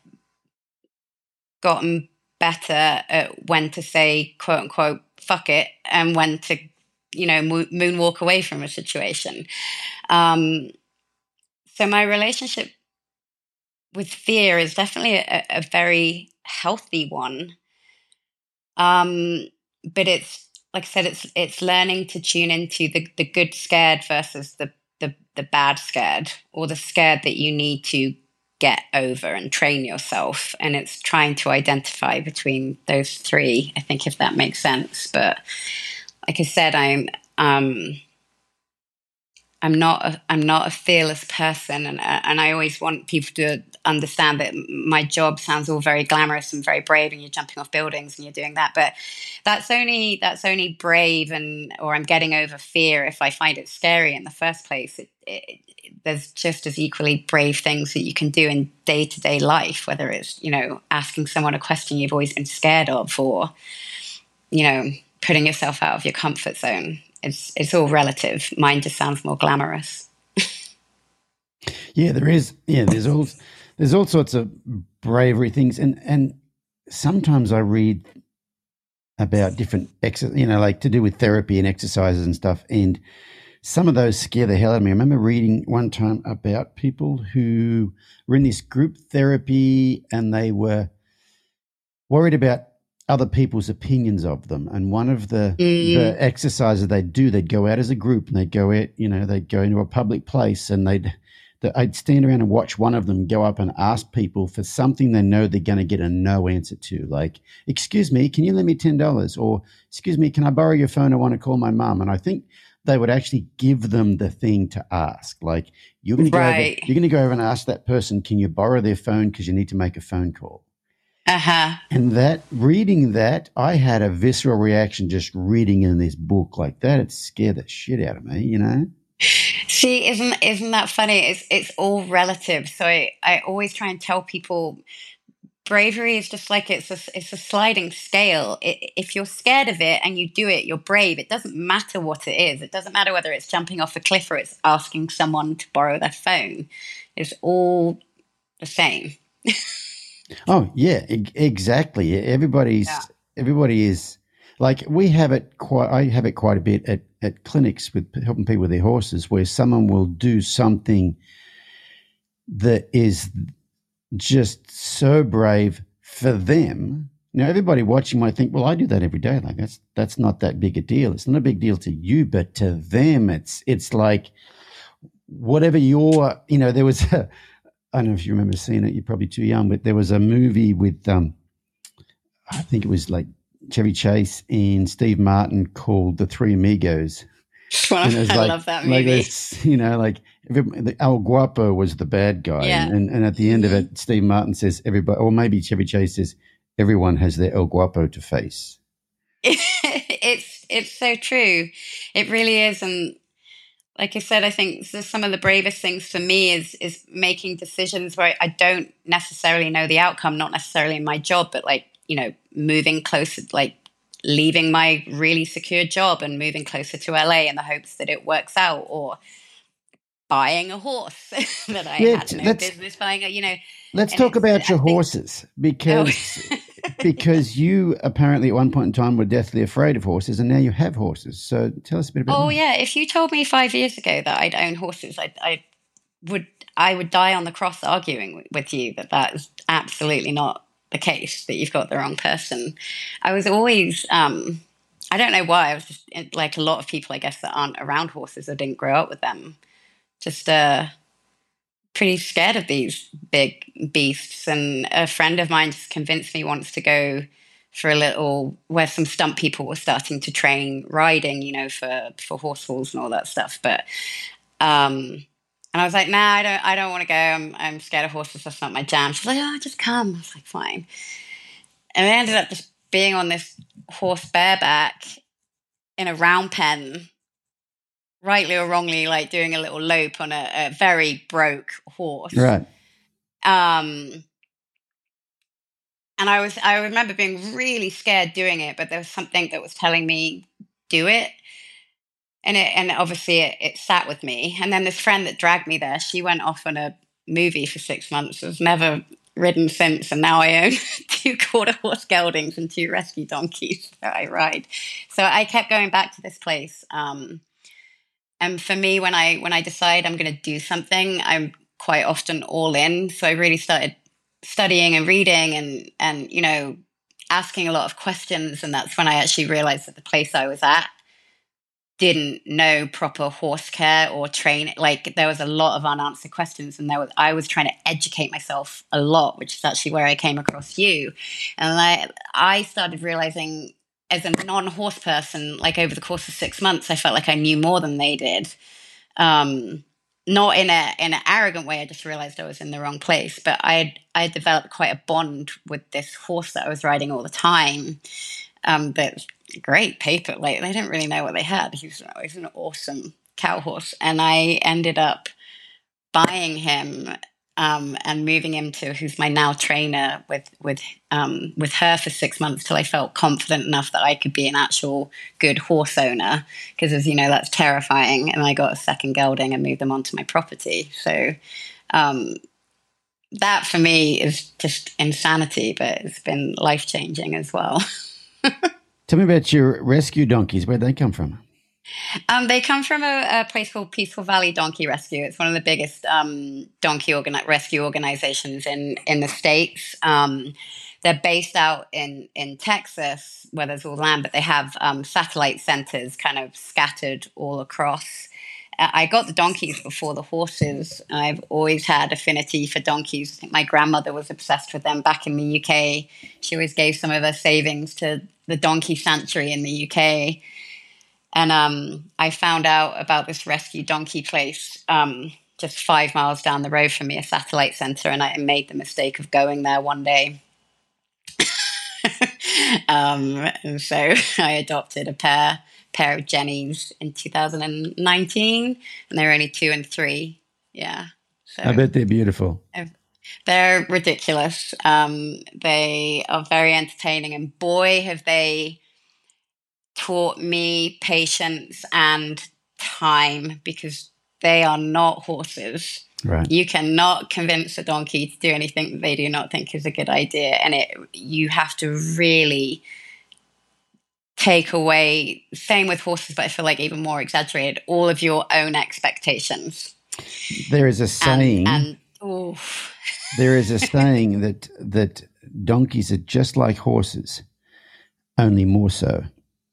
gotten better at when to say, quote unquote, fuck it, and when to, you know, mo- moonwalk away from a situation. Um, so my relationship with fear is definitely a, a very healthy one. Um, but it's, like I said, it's it's learning to tune into the, the good scared versus the, the, the bad scared, or the scared that you need to get over and train yourself. And it's trying to identify between those three, I think, if that makes sense. But like I said, I'm um, I'm not a, I'm not a fearless person, and and I always want people to understand that my job sounds all very glamorous and very brave, and you're jumping off buildings and you're doing that, but that's only that's only brave, and or I'm getting over fear if I find it scary in the first place. It, it, there's just as equally brave things that you can do in day to day life, whether it's, you know, asking someone a question you've always been scared of, or, you know, putting yourself out of your comfort zone. It's it's all relative. Mine just sounds more glamorous. Yeah, there is. Yeah, there's all there's all sorts of bravery things, and and sometimes I read about different ex, you know, like to do with therapy and exercises and stuff, and some of those scare the hell out of me. I remember reading one time about people who were in this group therapy and they were worried about other people's opinions of them. And one of the, mm. the exercises they'd do, they'd go out as a group and they'd go out, you know, they'd go into a public place and they'd, I'd stand around and watch one of them go up and ask people for something they know they're going to get a no answer to. Like, excuse me, can you lend me ten dollars? Or, excuse me, can I borrow your phone? I want to call my mum. And I think they would actually give them the thing to ask. Like, you're going to go right. over, you're going to go over and ask that person, can you borrow their phone because you need to make a phone call? Uh-huh. And that, reading that, I had a visceral reaction just reading in this book like that. It scared the shit out of me, you know? See, isn't isn't that funny? It's it's all relative. So I, I always try and tell people bravery is just like it's a, it's a sliding scale. It, if you're scared of it and you do it, you're brave. It doesn't matter what it is. It doesn't matter whether it's jumping off a cliff or it's asking someone to borrow their phone. It's all the same. Oh, yeah, e- exactly. Everybody's yeah. everybody is like, we have it quite, I have it quite a bit at, at clinics with helping people with their horses, where someone will do something that is just so brave for them. Now, everybody watching might think, well, I do that every day. Like, that's that's not that big a deal. It's not a big deal to you, but to them, it's it's like whatever your, you know, there was a, I don't know if you remember seeing it, you're probably too young, but there was a movie with, um, I think it was like Chevy Chase and Steve Martin called The Three Amigos. Well, I like, love that movie. Like this, you know, like every, El Guapo was the bad guy. Yeah. And, and at the end of it, Steve Martin says, everybody, or maybe Chevy Chase says, everyone has their El Guapo to face. it's it's so true. It really is. And like I said, I think some of the bravest things for me is is making decisions where I don't necessarily know the outcome, not necessarily in my job, but like, you know, moving closer, like leaving my really secure job and moving closer to L A in the hopes that it works out, or buying a horse that I Yeah, had t- no let's- business buying. You know, Let's and talk it's- about I your think- horses because because you apparently at one point in time were deathly afraid of horses, and now you have horses. So tell us a bit about Oh that. yeah, if you told me five years ago that I'd own horses, I, I would I would die on the cross arguing with you that that is absolutely not the case. That you've got the wrong person. I was always um, I don't know why I was just like a lot of people, I guess, that aren't around horses or didn't grow up with them. Just uh, pretty scared of these big beasts. And a friend of mine just convinced me once to go for a little, where some stunt people were starting to train riding, you know, for, for horse schools and all that stuff. But, um, and I was like, nah, I don't, I don't want to go. I'm, I'm scared of horses. That's not my jam. She's like, oh, just come. I was like, fine. And I ended up just being on this horse bareback in a round pen, rightly or wrongly, like doing a little lope on a, a very broke horse. Right. Um, and I was, I remember being really scared doing it, but there was something that was telling me, do it. And it, and obviously it, it sat with me. And then this friend that dragged me there, she went off on a movie for six months, has never ridden since. And now I own two quarter horse geldings and two rescue donkeys that I ride. So I kept going back to this place. Um, And for me, when I when I decide I'm going to do something, I'm quite often all in. So I really started studying and reading and, and you know, asking a lot of questions. And that's when I actually realized that the place I was at didn't know proper horse care or train. Like there was a lot of unanswered questions, and there was I was trying to educate myself a lot, which is actually where I came across you. And I I started realizing, as a non-horse person, like over the course of six months, I felt like I knew more than they did. Um, not in a in an arrogant way. I just realized I was in the wrong place. But I had I had developed quite a bond with this horse that I was riding all the time. Um, that's great paper. Like they didn't really know what they had. He was, he was an awesome cow horse, and I ended up buying him. Um, and moving him to who's my now trainer with with um, with her for six months till I felt confident enough that I could be an actual good horse owner. Because as you know, that's terrifying. And I got a second gelding and moved them onto my property. So um, that for me is just insanity, but it's been life changing as well. Tell me about your rescue donkeys. Where'd they come from? Um, they come from a, a place called Peaceful Valley Donkey Rescue. It's one of the biggest um, donkey organi- rescue organizations in, in the States. Um, they're based out in, in Texas, where there's all land, but they have um, satellite centers kind of scattered all across. Uh, I got the donkeys before the horses. I've always had affinity for donkeys. I think my grandmother was obsessed with them back in the U K. She always gave some of her savings to the donkey sanctuary in the U K. And um, I found out about this rescue donkey place um, just five miles down the road from me, a satellite center, and I made the mistake of going there one day. um, and so I adopted a pair pair of Jennies in two thousand nineteen, and they were only two and three. Yeah, so I bet they're beautiful. they're ridiculous. Um, they are very entertaining, and boy, have they taught me patience and time, because they are not horses. Right. You cannot convince a donkey to do anything that they do not think is a good idea. And it, you have to really take away, same with horses, but I feel like even more exaggerated, all of your own expectations. There is a saying. And, and oof. There is a saying that that donkeys are just like horses, only more so.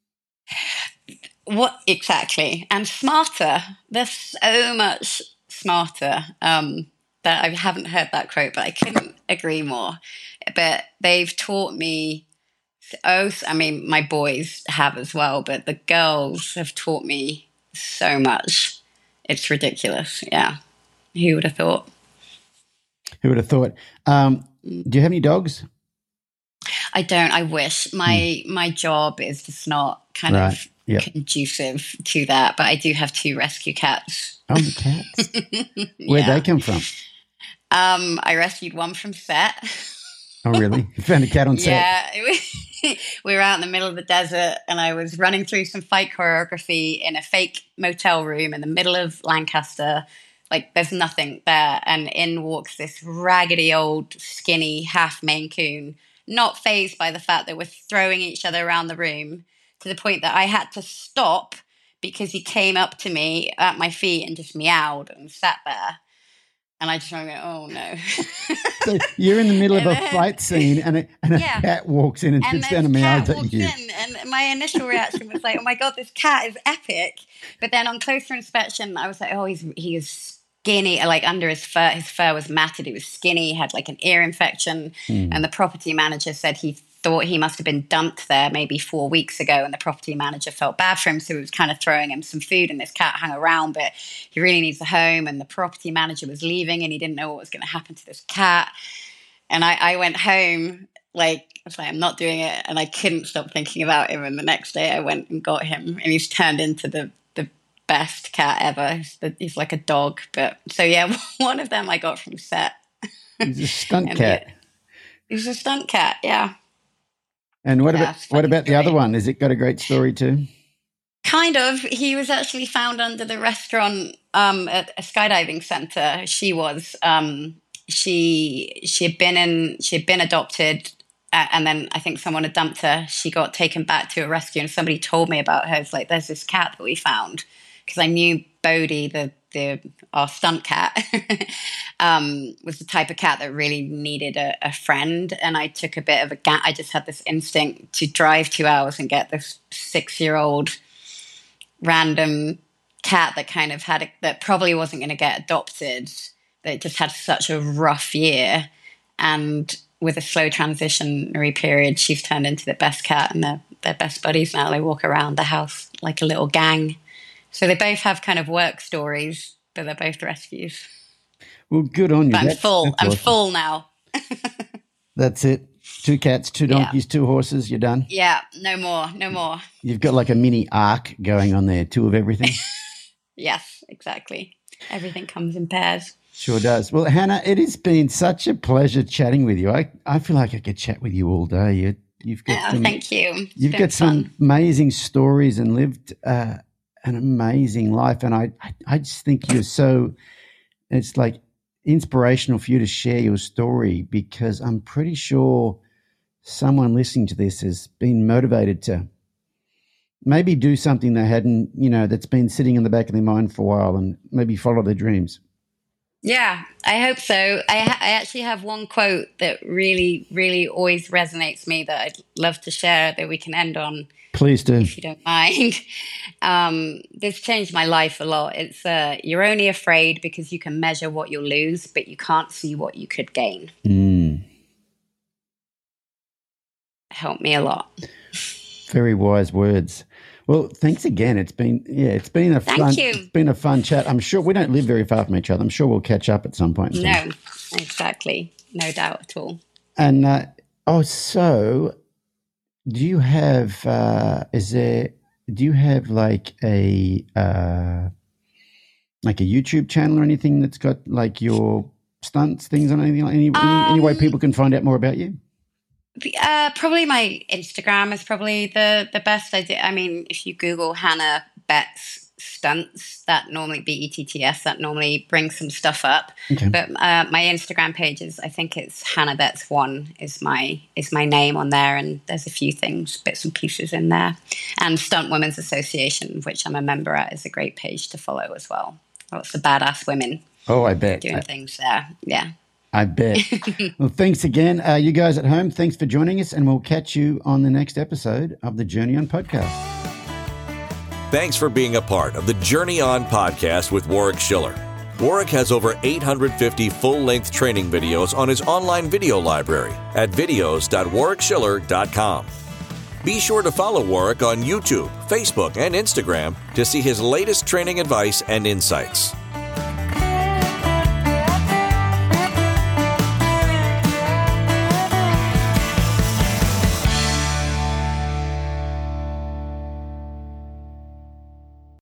What exactly? And smarter. They're so much smarter. Um, that I haven't heard that quote, but I couldn't agree more. But they've taught me. Oh, I mean, my boys have as well, but the girls have taught me so much. It's ridiculous. Yeah, who would have thought? Who would have thought? Um, do you have any dogs? I don't. I wish. My hmm. my job is just not kind right. of yep. conducive to that. But I do have two rescue cats. Oh, the cats! Where'd yeah. they come from? Um, I rescued one from Set. Oh, really? You found a cat on set? Yeah. It was, we were out in the middle of the desert and I was running through some fight choreography in a fake motel room in the middle of Lancaster. Like, there's nothing there. And in walks this raggedy old, skinny, half Maine Coon, not fazed by the fact that we're throwing each other around the room, to the point that I had to stop because he came up to me at my feet and just meowed and sat there. And I just went, oh, no. So you're in the middle of a then, fight scene and a, and a yeah. cat walks in and, and sits down and meows at you. In, and my initial reaction was like, oh, my God, this cat is epic. But then on closer inspection, I was like, oh, he's he is skinny. Like, under his fur, his fur was matted. He was skinny, had like an ear infection. Mm. And the property manager said he thought he must have been dumped there maybe four weeks ago, and the property manager felt bad for him, so he was kind of throwing him some food, and this cat hung around, but he really needs a home, and the property manager was leaving and he didn't know what was going to happen to this cat. And I, I went home, like, I was like, I'm not doing it, and I couldn't stop thinking about him. And the next day I went and got him, and he's turned into the the best cat ever. He's, the, he's like a dog. But so yeah, one of them I got from set. He's a stunt cat. He's a stunt cat, yeah. And what yeah, about what about story. the other one? Has it got a great story too? Kind of. He was actually found under the restaurant um, at a skydiving center. She was. Um, she she had been in. She had been adopted, uh, and then I think someone had dumped her. She got taken back to a rescue, and somebody told me about her. It's like, there's this cat that we found, because I knew Bodie, the the our stunt cat, um, was the type of cat that really needed a, a friend. And I took a bit of a gap. I just had this instinct to drive two hours and get this six-year-old random cat that kind of had a, that probably wasn't going to get adopted, that just had such a rough year. And with a slow transitionary period, she's turned into the best cat, and they're, they're best buddies now. They walk around the house like a little gang. So they both have kind of work stories, but they're both rescues. Well, good on you. But I'm that's, full. that's I'm awesome. full now. That's it. Two cats, two donkeys, yeah. two horses. You're done. Yeah, no more, no more. You've got like a mini arc going on there, two of everything. Yes, exactly. Everything comes in pairs. Sure does. Well, Hannah, it has been such a pleasure chatting with you. I, I feel like I could chat with you all day. You, you've got oh, some, thank you. It's you've got some fun. amazing stories and lived uh, an amazing life. And I, I, I just think you're so, it's like inspirational for you to share your story, because I'm pretty sure someone listening to this has been motivated to maybe do something they hadn't, you know, that's been sitting in the back of their mind for a while, and maybe follow their dreams. Yeah, I hope so. I, ha- I actually have one quote that really, really always resonates me that I'd love to share, that we can end on. Please do. If you don't mind. Um, this changed my life a lot. It's uh, you're only afraid because you can measure what you'll lose, but you can't see what you could gain. Mm. Helped me a lot. Very wise words. Well, thanks again. It's been yeah, it's been a Thank fun you. It's been a fun chat. I'm sure we don't live very far from each other. I'm sure we'll catch up at some point. No, exactly. No doubt at all. And uh, oh, so do you have uh, is there do you have like a uh, like a YouTube channel or anything that's got like your stunts things on anything, any, um, any any way people can find out more about you? Uh, probably my Instagram is probably the, the best. I, did, I mean, if you Google Hannah Betts stunts, that normally B E T T S, that normally brings some stuff up. Okay. But uh, my Instagram page is, I think it's Hannah Betts one is my is my name on there, and there's a few things, bits and pieces in there. And Stunt Women's Association, which I'm a member at, is a great page to follow as well. Lots of badass women. Oh, I bet doing I- things there. Yeah. I bet. Well, thanks again. Uh, you guys at home, thanks for joining us, and we'll catch you on the next episode of the Journey On Podcast. Thanks for being a part of the Journey On Podcast with Warwick Schiller. Warwick has over eight hundred fifty full-length training videos on his online video library at videos dot warwick schiller dot com. Be sure to follow Warwick on YouTube, Facebook, and Instagram to see his latest training advice and insights.